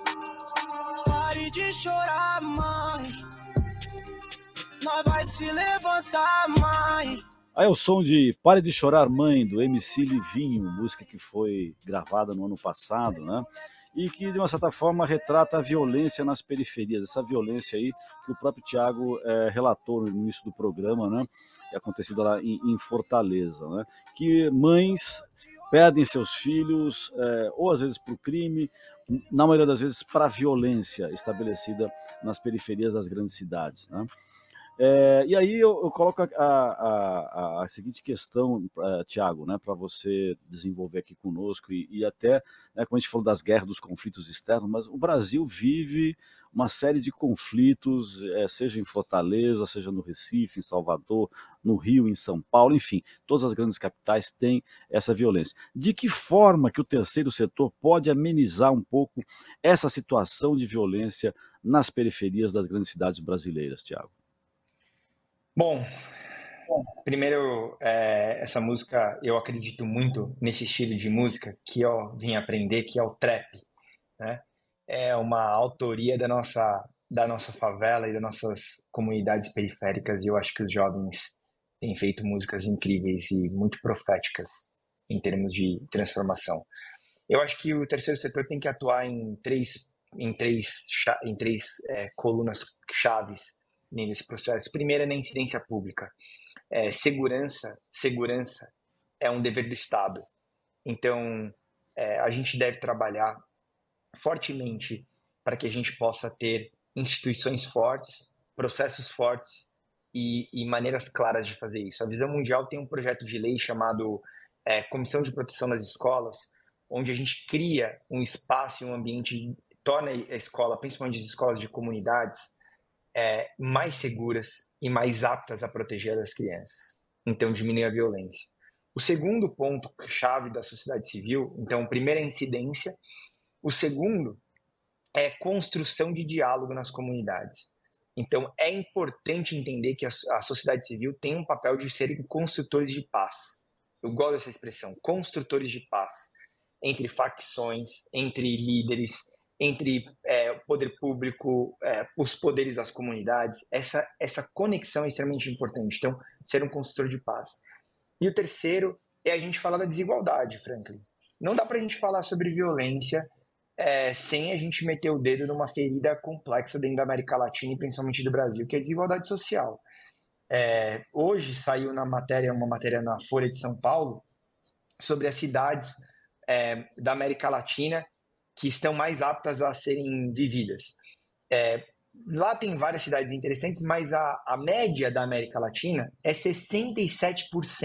Pare de chorar, mãe. Nós vai se levantar, mãe. Aí é o som de Pare de Chorar, Mãe, do MC Livinho, música que foi gravada no ano passado, né? E que, de uma certa forma, retrata a violência nas periferias, essa violência aí que o próprio Tiago relatou no início do programa, né? Que é acontecida lá em Fortaleza, né? Que mães perdem seus filhos, ou às vezes para o crime, na maioria das vezes para a violência estabelecida nas periferias das grandes cidades, né? E aí eu coloco a seguinte questão, Tiago, né, para você desenvolver aqui conosco e até, né, como a gente falou das guerras, dos conflitos externos, mas o Brasil vive uma série de conflitos, seja em Fortaleza, seja no Recife, em Salvador, no Rio, em São Paulo, enfim, todas as grandes capitais têm essa violência. De que forma que o terceiro setor pode amenizar um pouco essa situação de violência nas periferias das grandes cidades brasileiras, Tiago? Bom, primeiro, essa música, eu acredito muito nesse estilo de música que eu vim aprender, que é o trap, né? É uma autoria da nossa favela e das nossas comunidades periféricas, e eu acho que os jovens têm feito músicas incríveis e muito proféticas em termos de transformação. Eu acho que o terceiro setor tem que atuar em três colunas chaves nesse processo. Primeiro é na incidência pública. Segurança é um dever do Estado. Então, a gente deve trabalhar fortemente para que a gente possa ter instituições fortes, processos fortes e maneiras claras de fazer isso. A Visão Mundial tem um projeto de lei chamado Comissão de Proteção das Escolas, onde a gente cria um espaço e um ambiente, torna a escola, principalmente as escolas de comunidades, mais seguras e mais aptas a proteger as crianças. Então, diminuir a violência. O segundo ponto chave da sociedade civil, então, o primeiro é a incidência. O segundo é construção de diálogo nas comunidades. Então, é importante entender que a sociedade civil tem um papel de serem construtores de paz. Eu gosto dessa expressão, construtores de paz, entre facções, entre líderes, entre o poder público, os poderes das comunidades. Essa conexão é extremamente importante. Então, ser um construtor de paz. E o terceiro é a gente falar da desigualdade, Franklin. Não dá para a gente falar sobre violência sem a gente meter o dedo numa ferida complexa dentro da América Latina e principalmente do Brasil, que é a desigualdade social. Hoje saiu uma matéria na Folha de São Paulo sobre as cidades da América Latina que estão mais aptas a serem vividas. Lá tem várias cidades interessantes, mas a média da América Latina é 67%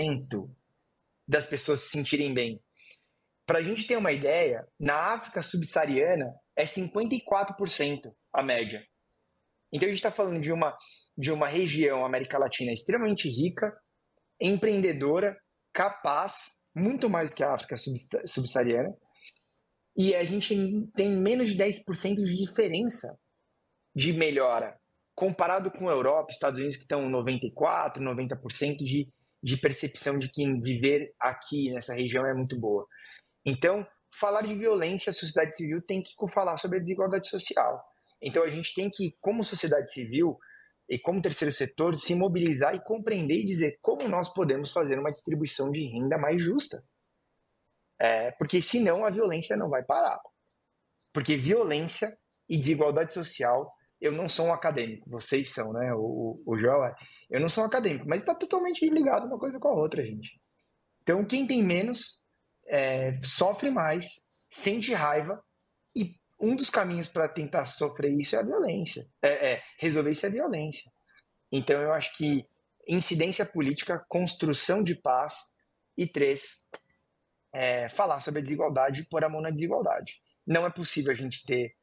das pessoas se sentirem bem. Para a gente ter uma ideia, na África subsaariana é 54% a média. Então a gente está falando de uma região, América Latina, extremamente rica, empreendedora, capaz, muito mais que a África subsaariana, e a gente tem menos de 10% de diferença de melhora, comparado com a Europa, Estados Unidos, que estão 94%, 90% de percepção de que viver aqui nessa região é muito boa. Então, falar de violência, a sociedade civil tem que falar sobre a desigualdade social. Então, a gente tem que, como sociedade civil e como terceiro setor, se mobilizar e compreender e dizer como nós podemos fazer uma distribuição de renda mais justa. Porque senão a violência não vai parar. Porque violência e desigualdade social, eu não sou um acadêmico, vocês são, né? O João eu não sou um acadêmico, mas está totalmente ligado uma coisa com a outra, gente. Então, quem tem menos sofre mais, sente raiva, e um dos caminhos para tentar sofrer isso é a violência. Resolver isso é a violência. Então, eu acho que incidência política, construção de paz, e 3, falar sobre a desigualdade e pôr a mão na desigualdade. Não é possível a gente ter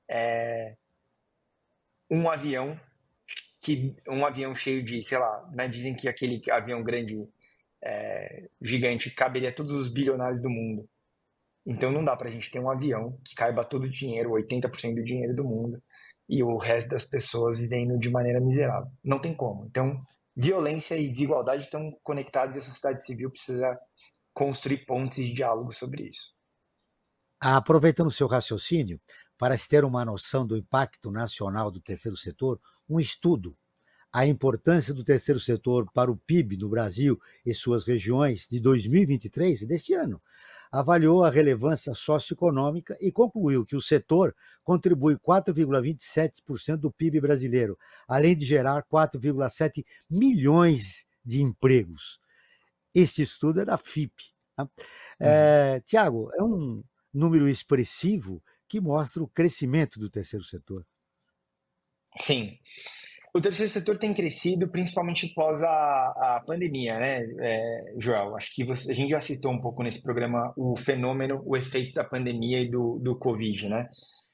um avião cheio de, sei lá, né, dizem que aquele avião grande, gigante, caberia todos os bilionários do mundo. Então não dá pra gente ter um avião que caiba todo o dinheiro, 80% do dinheiro do mundo, e o resto das pessoas vivendo de maneira miserável. Não tem como. Então, violência e desigualdade estão conectados e a sociedade civil precisa construir pontes de diálogo sobre isso. Aproveitando o seu raciocínio, para se ter uma noção do impacto nacional do terceiro setor, um estudo, A Importância do Terceiro Setor para o PIB no Brasil e suas regiões, de 2023, deste ano, avaliou a relevância socioeconômica e concluiu que o setor contribui 4,27% do PIB brasileiro, além de gerar 4,7 milhões de empregos. Este estudo é da FIPE. Tá? Tiago, é um número expressivo que mostra o crescimento do terceiro setor. Sim. O terceiro setor tem crescido principalmente pós a pandemia, né, Joel? Acho que a gente já citou um pouco nesse programa o fenômeno, o efeito da pandemia e do Covid, né?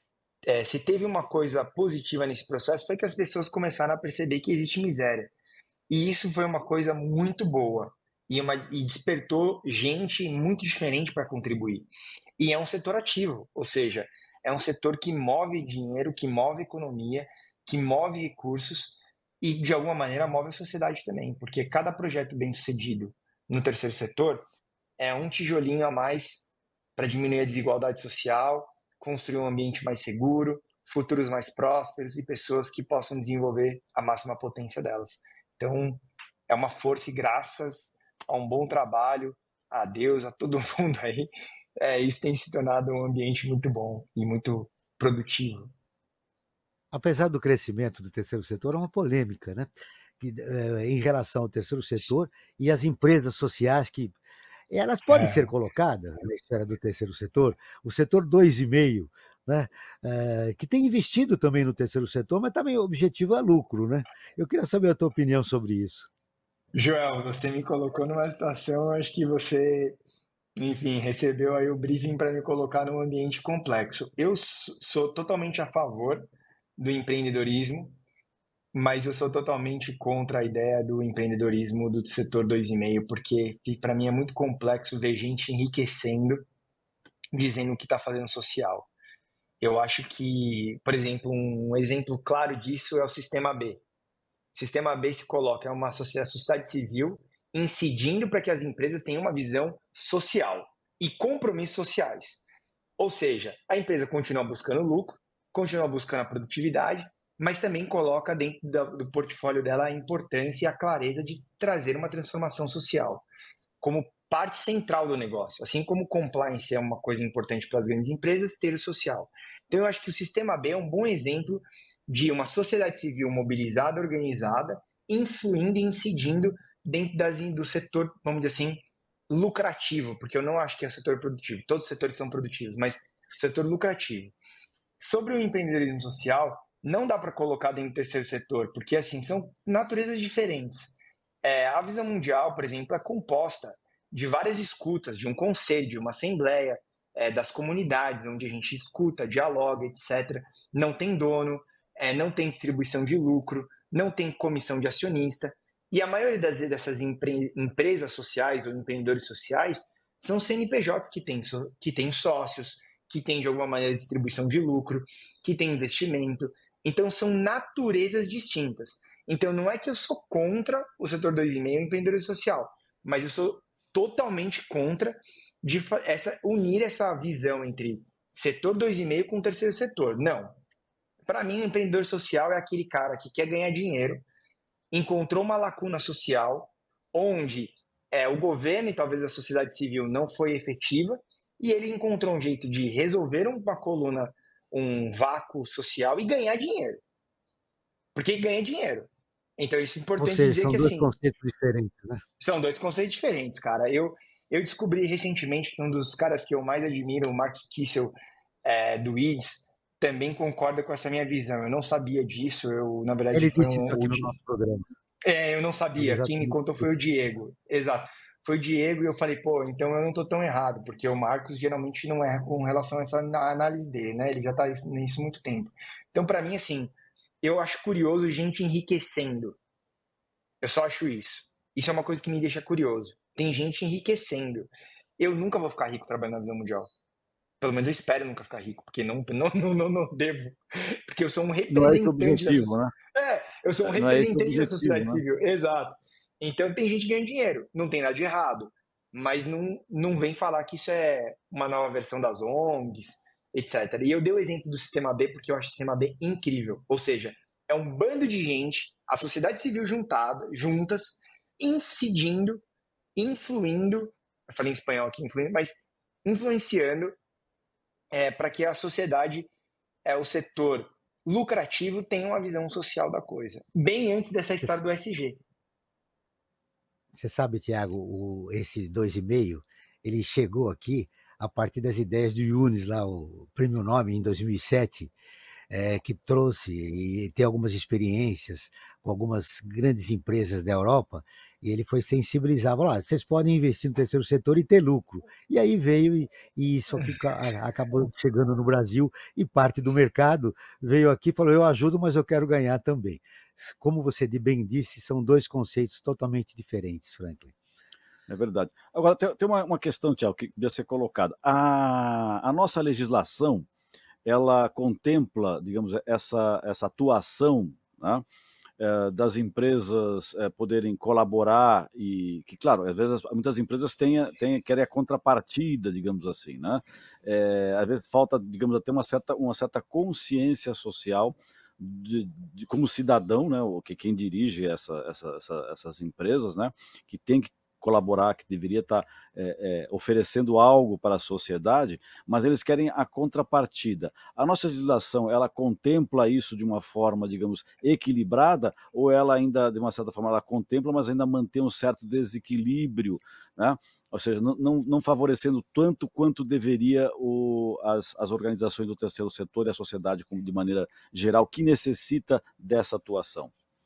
Se teve uma coisa positiva nesse processo foi que as pessoas começaram a perceber que existe miséria. E isso foi uma coisa muito boa e despertou gente muito diferente para contribuir. E é um setor ativo, ou seja, é um setor que move dinheiro, que move economia, que move recursos e, de alguma maneira, move a sociedade também, porque cada projeto bem-sucedido no terceiro setor é um tijolinho a mais para diminuir a desigualdade social, construir um ambiente mais seguro, futuros mais prósperos e pessoas que possam desenvolver a máxima potência delas. Então, é uma força e graças a um bom trabalho, a Deus, a todo mundo aí, isso tem se tornado um ambiente muito bom e muito produtivo. Apesar do crescimento do terceiro setor, há uma polêmica, né? Em relação ao terceiro setor e as empresas sociais que elas podem ser colocadas na esfera do terceiro setor, o setor 2,5, né? Que tem investido também no terceiro setor, mas também o objetivo é lucro, né? Eu queria saber a tua opinião sobre isso. Joel, você me colocou numa situação, acho que você, enfim, recebeu aí o briefing para me colocar num ambiente complexo. Eu sou totalmente a favor do empreendedorismo, mas eu sou totalmente contra a ideia do empreendedorismo do setor 2,5, porque para mim é muito complexo ver gente enriquecendo, dizendo que está fazendo social. Eu acho que, por exemplo, um exemplo claro disso é o Sistema B. O Sistema B se coloca, é uma sociedade civil incidindo para que as empresas tenham uma visão social e compromissos sociais. Ou seja, a empresa continua buscando lucro, continua buscando a produtividade, mas também coloca dentro do portfólio dela a importância e a clareza de trazer uma transformação social como parte central do negócio. Assim como compliance é uma coisa importante para as grandes empresas, ter o social. Então eu acho que o Sistema B é um bom exemplo de uma sociedade civil mobilizada, organizada, influindo e incidindo dentro do setor, vamos dizer assim, lucrativo, porque eu não acho que é o setor produtivo. Todos os setores são produtivos, mas o setor lucrativo. Sobre o empreendedorismo social, não dá para colocar dentro do terceiro setor, porque assim, são naturezas diferentes. A visão mundial, por exemplo, é composta de várias escutas, de um conselho, de uma assembleia, das comunidades, onde a gente escuta, dialoga, etc. Não tem dono, não tem distribuição de lucro, não tem comissão de acionista, e a maioria dessas empresas sociais ou empreendedores sociais são CNPJs que têm sócios, que têm de alguma maneira distribuição de lucro, que têm investimento. Então são naturezas distintas. Então não é que eu sou contra o setor 2,5 e o empreendedorismo social, mas eu sou totalmente contra unir essa visão entre setor 2,5 com o terceiro setor. Não. Para mim, o empreendedor social é aquele cara que quer ganhar dinheiro, encontrou uma lacuna social onde o governo e talvez a sociedade civil não foi efetiva, e ele encontrou um jeito de resolver uma coluna, um vácuo social e ganhar dinheiro. Porque ganha dinheiro. Então isso é importante dizer que assim... São dois conceitos diferentes, né? São dois conceitos diferentes, cara. Eu descobri recentemente que um dos caras que eu mais admiro, o Mark Kissel, do Weeds, também concorda com essa minha visão. Eu não sabia disso, na verdade... Ele disse isso aqui no nosso programa. Eu não sabia, quem me Exatamente. contou foi o Diego. Exato. Foi o Diego e eu falei, pô, então eu não tô tão errado, porque o Marcos geralmente não erra com relação a essa análise dele, né? Ele já tá nisso há muito tempo. Então, para mim, assim, eu acho curioso gente enriquecendo. Eu só acho isso. Isso é uma coisa que me deixa curioso. Tem gente enriquecendo. Eu nunca vou ficar rico trabalhando na visão mundial. Pelo menos eu espero nunca ficar rico, porque não devo. Porque eu sou um Não é esse o representante da objetivo, sociedade. né? Eu sou um Não é esse o representante da objetivo, sociedade né? civil. Exato. Então tem gente ganhando dinheiro. Não tem nada de errado. Mas não vem falar que isso é uma nova versão das ONGs, etc. E eu dei o exemplo do Sistema B porque eu acho o Sistema B incrível. Ou seja, é um bando de gente, a sociedade civil juntas, incidindo, influindo, eu falei em espanhol aqui, influindo, mas influenciando para que a sociedade, o setor lucrativo tenha uma visão social da coisa. Bem antes dessa história do SG. Você sabe, Tiago, esse 2,5, ele chegou aqui a partir das ideias do Yunis, lá, o Prêmio Nobel, em 2007, que trouxe e tem algumas experiências com algumas grandes empresas da Europa, e ele foi sensibilizar, falou, vocês podem investir no terceiro setor e ter lucro. E aí veio, e isso aqui acabou chegando no Brasil, e parte do mercado veio aqui e falou, eu ajudo, mas eu quero ganhar também. Como você bem disse, são dois conceitos totalmente diferentes, Franklin. É verdade. Agora, tem uma questão, Tiago, que devia ser colocada. A nossa legislação, ela contempla, digamos, essa atuação, né, das empresas poderem colaborar e que, claro, às vezes muitas empresas querem a contrapartida, digamos assim, né? Às vezes falta, digamos, até uma certa consciência social de como cidadão, né? Quem dirige essas empresas, né? Que tem que colaborar, que deveria estar oferecendo algo para a sociedade, mas eles querem a contrapartida. A nossa legislação, ela contempla isso de uma forma, digamos, equilibrada, ou ela ainda, de uma certa forma, ela contempla, mas ainda mantém um certo desequilíbrio, né? Ou seja, não favorecendo tanto quanto deveria as organizações do terceiro setor e a sociedade como de maneira geral, que necessita dessa atuação.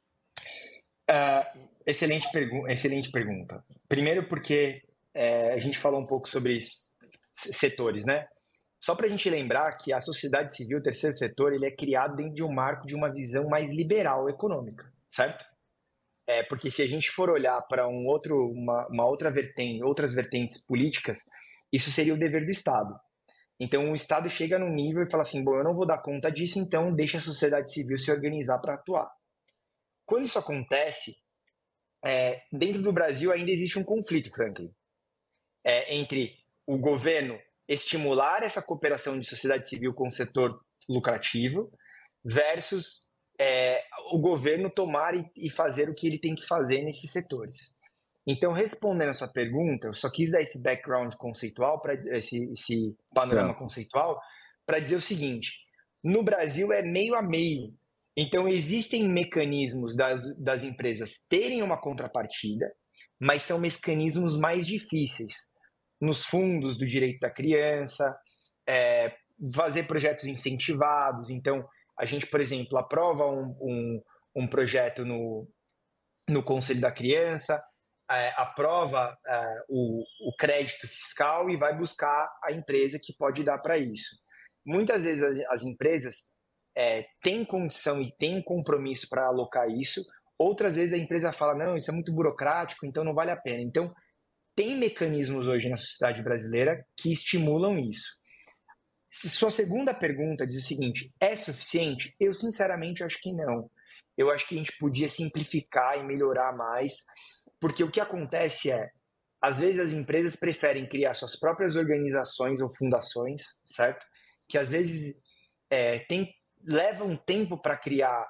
Excelente pergunta. Primeiro porque a gente falou um pouco sobre setores, né? Só para a gente lembrar que a sociedade civil, o terceiro setor, ele é criado dentro de um marco de uma visão mais liberal econômica, certo? Porque se a gente for olhar para outras vertentes políticas, isso seria o dever do Estado. Então o Estado chega num nível e fala assim, bom, eu não vou dar conta disso, então deixa a sociedade civil se organizar para atuar. Quando isso acontece, dentro do Brasil ainda existe um conflito, Franklin, entre o governo estimular essa cooperação de sociedade civil com o setor lucrativo versus o governo tomar e fazer o que ele tem que fazer nesses setores. Então, respondendo a sua pergunta, eu só quis dar esse background conceitual, esse panorama conceitual, para dizer o seguinte, no Brasil é meio a meio. Então, existem mecanismos das empresas terem uma contrapartida, mas são mecanismos mais difíceis. Nos fundos do direito da criança, fazer projetos incentivados. Então, a gente, por exemplo, aprova um projeto no Conselho da Criança, aprova o crédito fiscal e vai buscar a empresa que pode dar para isso. Muitas vezes as empresas têm condição e têm compromisso para alocar isso, outras vezes a empresa fala, não, isso é muito burocrático, então não vale a pena. Então, tem mecanismos hoje na sociedade brasileira que estimulam isso. Sua segunda pergunta diz o seguinte, é suficiente? Eu, sinceramente, acho que não. Eu acho que a gente podia simplificar e melhorar mais, porque o que acontece às vezes as empresas preferem criar suas próprias organizações ou fundações, certo? Que às vezes levam tempo para criar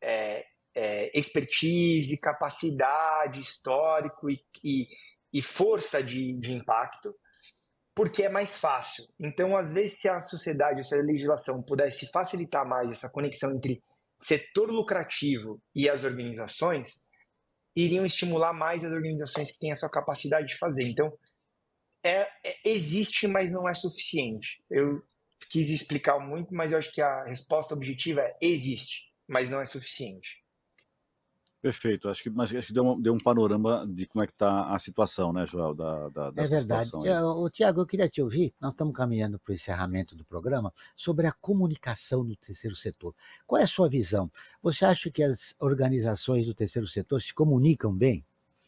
expertise, capacidade, histórico e força de impacto, porque é mais fácil. Então, às vezes, se a sociedade, se a legislação pudesse facilitar mais essa conexão entre setor lucrativo e as organizações, iriam estimular mais as organizações que têm a sua capacidade de fazer. Então, existe, mas não é suficiente. Eu quis explicar muito, mas eu acho que a resposta objetiva existe, mas não é suficiente. Perfeito, mas acho que deu um panorama de como é que está a situação, né, Joel, É dessa verdade. situação aí. Tiago, eu queria te ouvir, nós estamos caminhando para o encerramento do programa, sobre a comunicação do terceiro setor. Qual é a sua visão? Você acha que as organizações do terceiro setor se comunicam bem?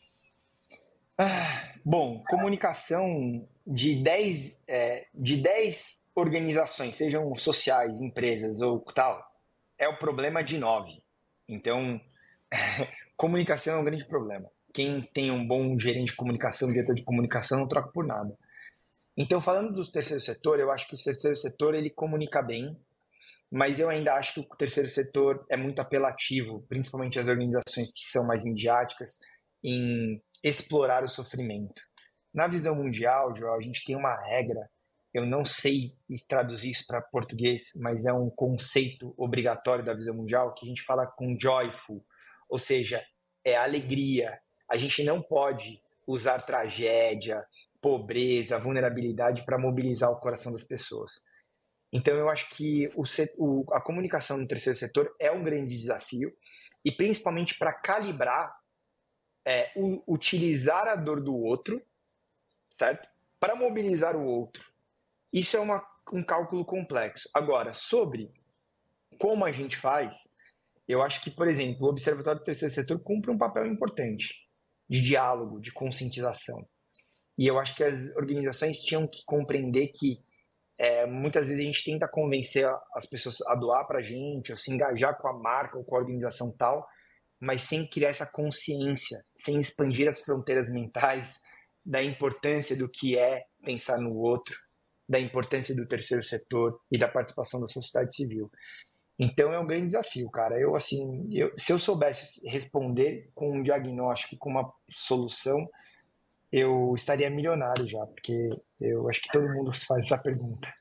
Bom, comunicação de 10 organizações, sejam sociais, empresas ou tal, é o problema de 9. Então, comunicação é um grande problema. Quem tem um bom gerente de comunicação, diretor de comunicação, não troca por nada. Então, falando do terceiro setor, eu acho que o terceiro setor ele comunica bem, mas eu ainda acho que o terceiro setor é muito apelativo, principalmente as organizações que são mais midiáticas, em explorar o sofrimento. Na visão mundial, Joel, a gente tem uma regra, eu não sei traduzir isso para português, mas é um conceito obrigatório da visão mundial, que a gente fala com joyful, ou seja, é alegria. A gente não pode usar tragédia, pobreza, vulnerabilidade para mobilizar o coração das pessoas. Então, eu acho que a comunicação no terceiro setor é um grande desafio, e principalmente para calibrar, utilizar a dor do outro, certo? Para mobilizar o outro. Isso é um cálculo complexo. Agora, sobre como a gente faz, eu acho que, por exemplo, o Observatório do Terceiro Setor cumpre um papel importante de diálogo, de conscientização. E eu acho que as organizações tinham que compreender que muitas vezes a gente tenta convencer as pessoas a doar para a gente, ou se engajar com a marca ou com a organização tal, mas sem criar essa consciência, sem expandir as fronteiras mentais da importância do que é pensar no outro, da importância do terceiro setor e da participação da sociedade civil. Então é um grande desafio, cara. Se eu soubesse responder com um diagnóstico, com uma solução, eu estaria milionário já, porque eu acho que todo mundo faz essa pergunta.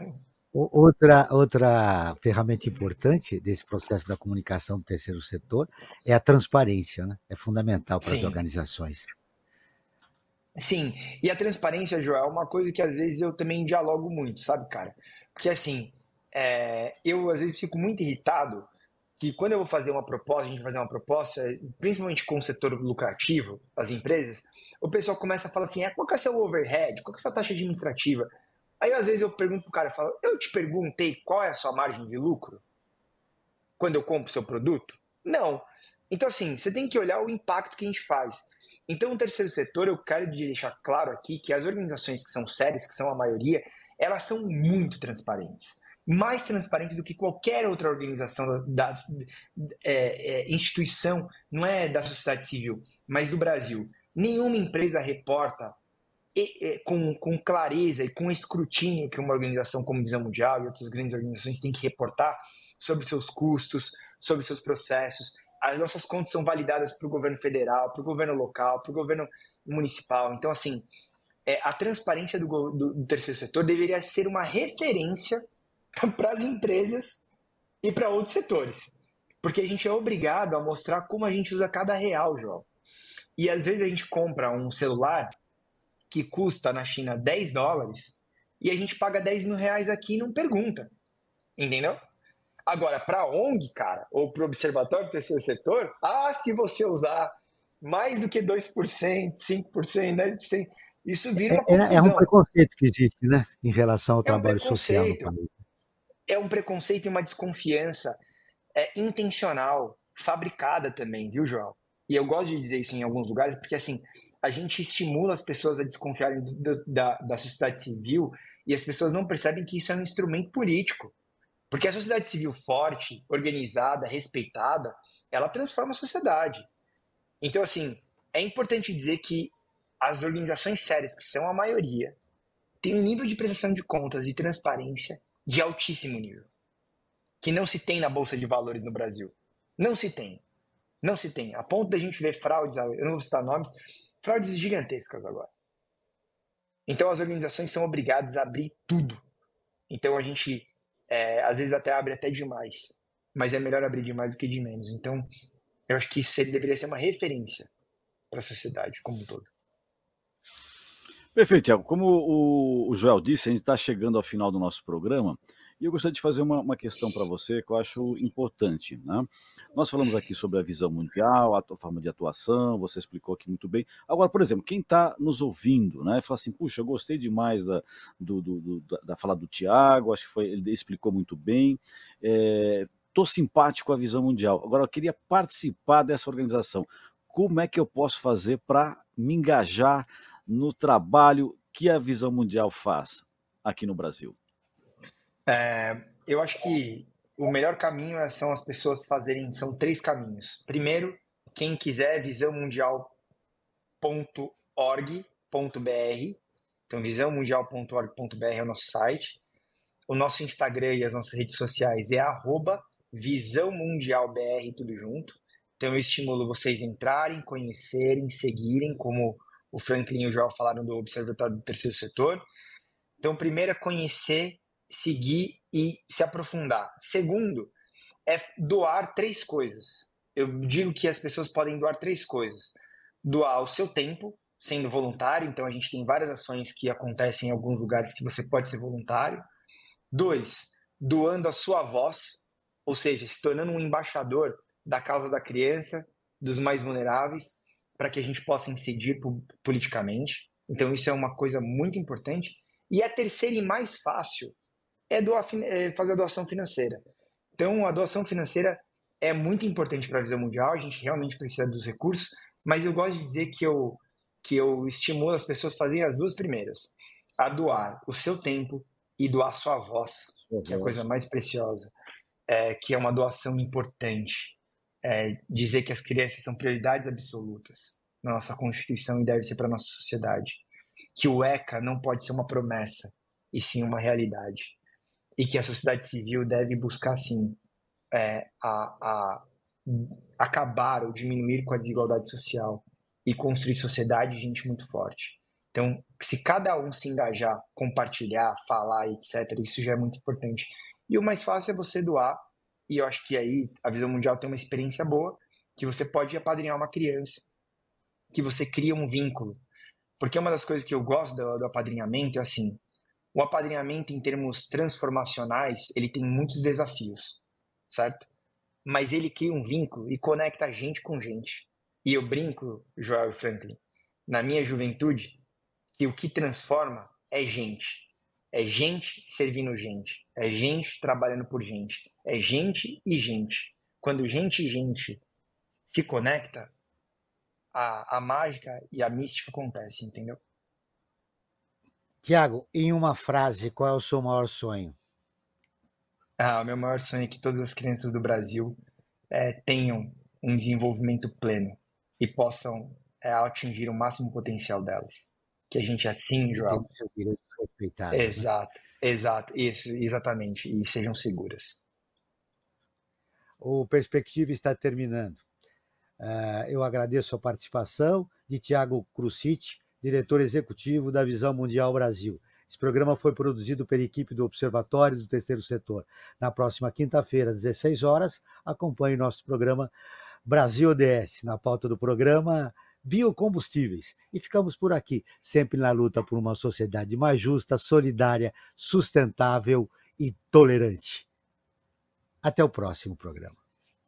Outra ferramenta importante desse processo da comunicação do terceiro setor é a transparência, né? É fundamental para as Sim. organizações. Sim, e a transparência, Joel, é uma coisa que às vezes eu também dialogo muito, sabe, cara? Porque assim, eu às vezes fico muito irritado que quando eu vou fazer uma proposta, a gente vai fazer uma proposta, principalmente com o setor lucrativo, as empresas, o pessoal começa a falar assim, qual que é o seu overhead, qual que é a sua taxa administrativa? Aí às vezes eu pergunto pro cara, eu te perguntei qual é a sua margem de lucro quando eu compro o seu produto? Não. Então assim, você tem que olhar o impacto que a gente faz. Então, o terceiro setor, eu quero deixar claro aqui que as organizações que são sérias, que são a maioria, elas são muito transparentes. Mais transparentes do que qualquer outra organização, instituição, não é da sociedade civil, mas do Brasil. Nenhuma empresa reporta com clareza e com escrutínio que uma organização como Visão Mundial e outras grandes organizações têm que reportar sobre seus custos, sobre seus processos. As nossas contas são validadas para o governo federal, para o governo local, para o governo municipal. Então, assim, a transparência do terceiro setor deveria ser uma referência para as empresas e para outros setores. Porque a gente é obrigado a mostrar como a gente usa cada real, João. E às vezes a gente compra um celular que custa na China $10 e a gente paga R$10 mil aqui e não pergunta. Entendeu? Agora, para a ONG, cara, ou para o Observatório do Terceiro Setor, se você usar mais do que 2%, 5%, 10%, isso vira uma confusão. É um preconceito que existe, né, em relação ao trabalho social no país. É um preconceito e uma desconfiança intencional, fabricada também, viu, João? E eu gosto de dizer isso em alguns lugares, porque assim, a gente estimula as pessoas a desconfiarem da sociedade civil e as pessoas não percebem que isso é um instrumento político. Porque a sociedade civil forte, organizada, respeitada, ela transforma a sociedade. Então, assim, é importante dizer que as organizações sérias, que são a maioria, têm um nível de prestação de contas e transparência de altíssimo nível, que não se tem na Bolsa de Valores no Brasil. Não se tem. Não se tem. A ponto da gente ver fraudes, eu não vou citar nomes, fraudes gigantescas agora. Então, as organizações são obrigadas a abrir tudo. Então, a gente... às vezes até abre até demais, mas é melhor abrir demais do que de menos. Então, eu acho que isso deveria ser uma referência para a sociedade como um todo. Perfeito, Thiago. Como o Joel disse, a gente está chegando ao final do nosso programa E eu gostaria de fazer uma questão para você que eu acho importante, né? Nós falamos aqui sobre a visão mundial, a tua forma de atuação, você explicou aqui muito bem. Agora, por exemplo, quem está nos ouvindo, né, fala assim, puxa, eu gostei demais da fala do Thiago, acho que ele explicou muito bem, estou simpático com a visão mundial. Agora, eu queria participar dessa organização. Como é que eu posso fazer para me engajar no trabalho que a visão mundial faz aqui no Brasil? Eu acho que o melhor caminho são as pessoas fazerem, são 3 caminhos. Primeiro, quem quiser, visãomundial.org.br. Então, visãomundial.org.br é o nosso site. O nosso Instagram e as nossas redes sociais é @visãomundialbr, tudo junto. Então, eu estimulo vocês a entrarem, conhecerem, seguirem, como o Franklin e o João falaram do Observatório do Terceiro Setor. Então, primeiro é conhecer, seguir e se aprofundar. Segundo, é doar 3 coisas. Eu digo que as pessoas podem doar 3 coisas. Doar o seu tempo, sendo voluntário. Então, a gente tem várias ações que acontecem em alguns lugares que você pode ser voluntário. 2, doando a sua voz, ou seja, se tornando um embaixador da causa da criança, dos mais vulneráveis, para que a gente possa incidir politicamente. Então, isso é uma coisa muito importante. E a terceira e mais fácil é fazer a doação financeira. Então, a doação financeira é muito importante para a visão mundial, a gente realmente precisa dos recursos, mas eu gosto de dizer que eu estimulo as pessoas a fazerem as 2 primeiras, a doar o seu tempo e doar sua voz, que é a coisa mais preciosa, que é uma doação importante. Dizer que as crianças são prioridades absolutas na nossa Constituição e deve ser para a nossa sociedade. Que o ECA não pode ser uma promessa, e sim uma realidade. E que a sociedade civil deve buscar, sim, acabar ou diminuir com a desigualdade social e construir sociedade e gente muito forte. Então, se cada um se engajar, compartilhar, falar, etc., isso já é muito importante. E o mais fácil é você doar, e eu acho que aí a visão mundial tem uma experiência boa, que você pode apadrinhar uma criança, que você cria um vínculo. Porque uma das coisas que eu gosto do apadrinhamento é assim, o apadrinhamento em termos transformacionais, ele tem muitos desafios, certo? Mas ele cria um vínculo e conecta gente com gente. E eu brinco, Joel e Franklin, na minha juventude, que o que transforma é gente. É gente servindo gente. É gente trabalhando por gente. É gente e gente. Quando gente e gente se conecta, a mágica e a mística acontecem, entendeu? Thiago, em uma frase, qual é o seu maior sonho? O meu maior sonho é que todas as crianças do Brasil tenham um desenvolvimento pleno e possam atingir o máximo potencial delas. Que a gente assim, Joel... Tem seu direito respeitado. Exato, isso, exatamente, e sejam seguras. O Perspectiva está terminando. Eu agradeço a participação de Thiago Cruciti, diretor executivo da Visão Mundial Brasil. Esse programa foi produzido pela equipe do Observatório do Terceiro Setor. Na próxima quinta-feira, às 16 horas, acompanhe nosso programa Brasil ODS. Na pauta do programa, biocombustíveis. E ficamos por aqui, sempre na luta por uma sociedade mais justa, solidária, sustentável e tolerante. Até o próximo programa.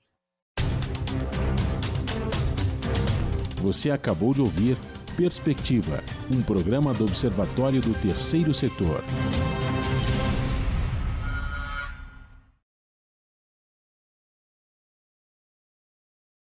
Você acabou de ouvir Perspectiva, um programa do Observatório do Terceiro Setor.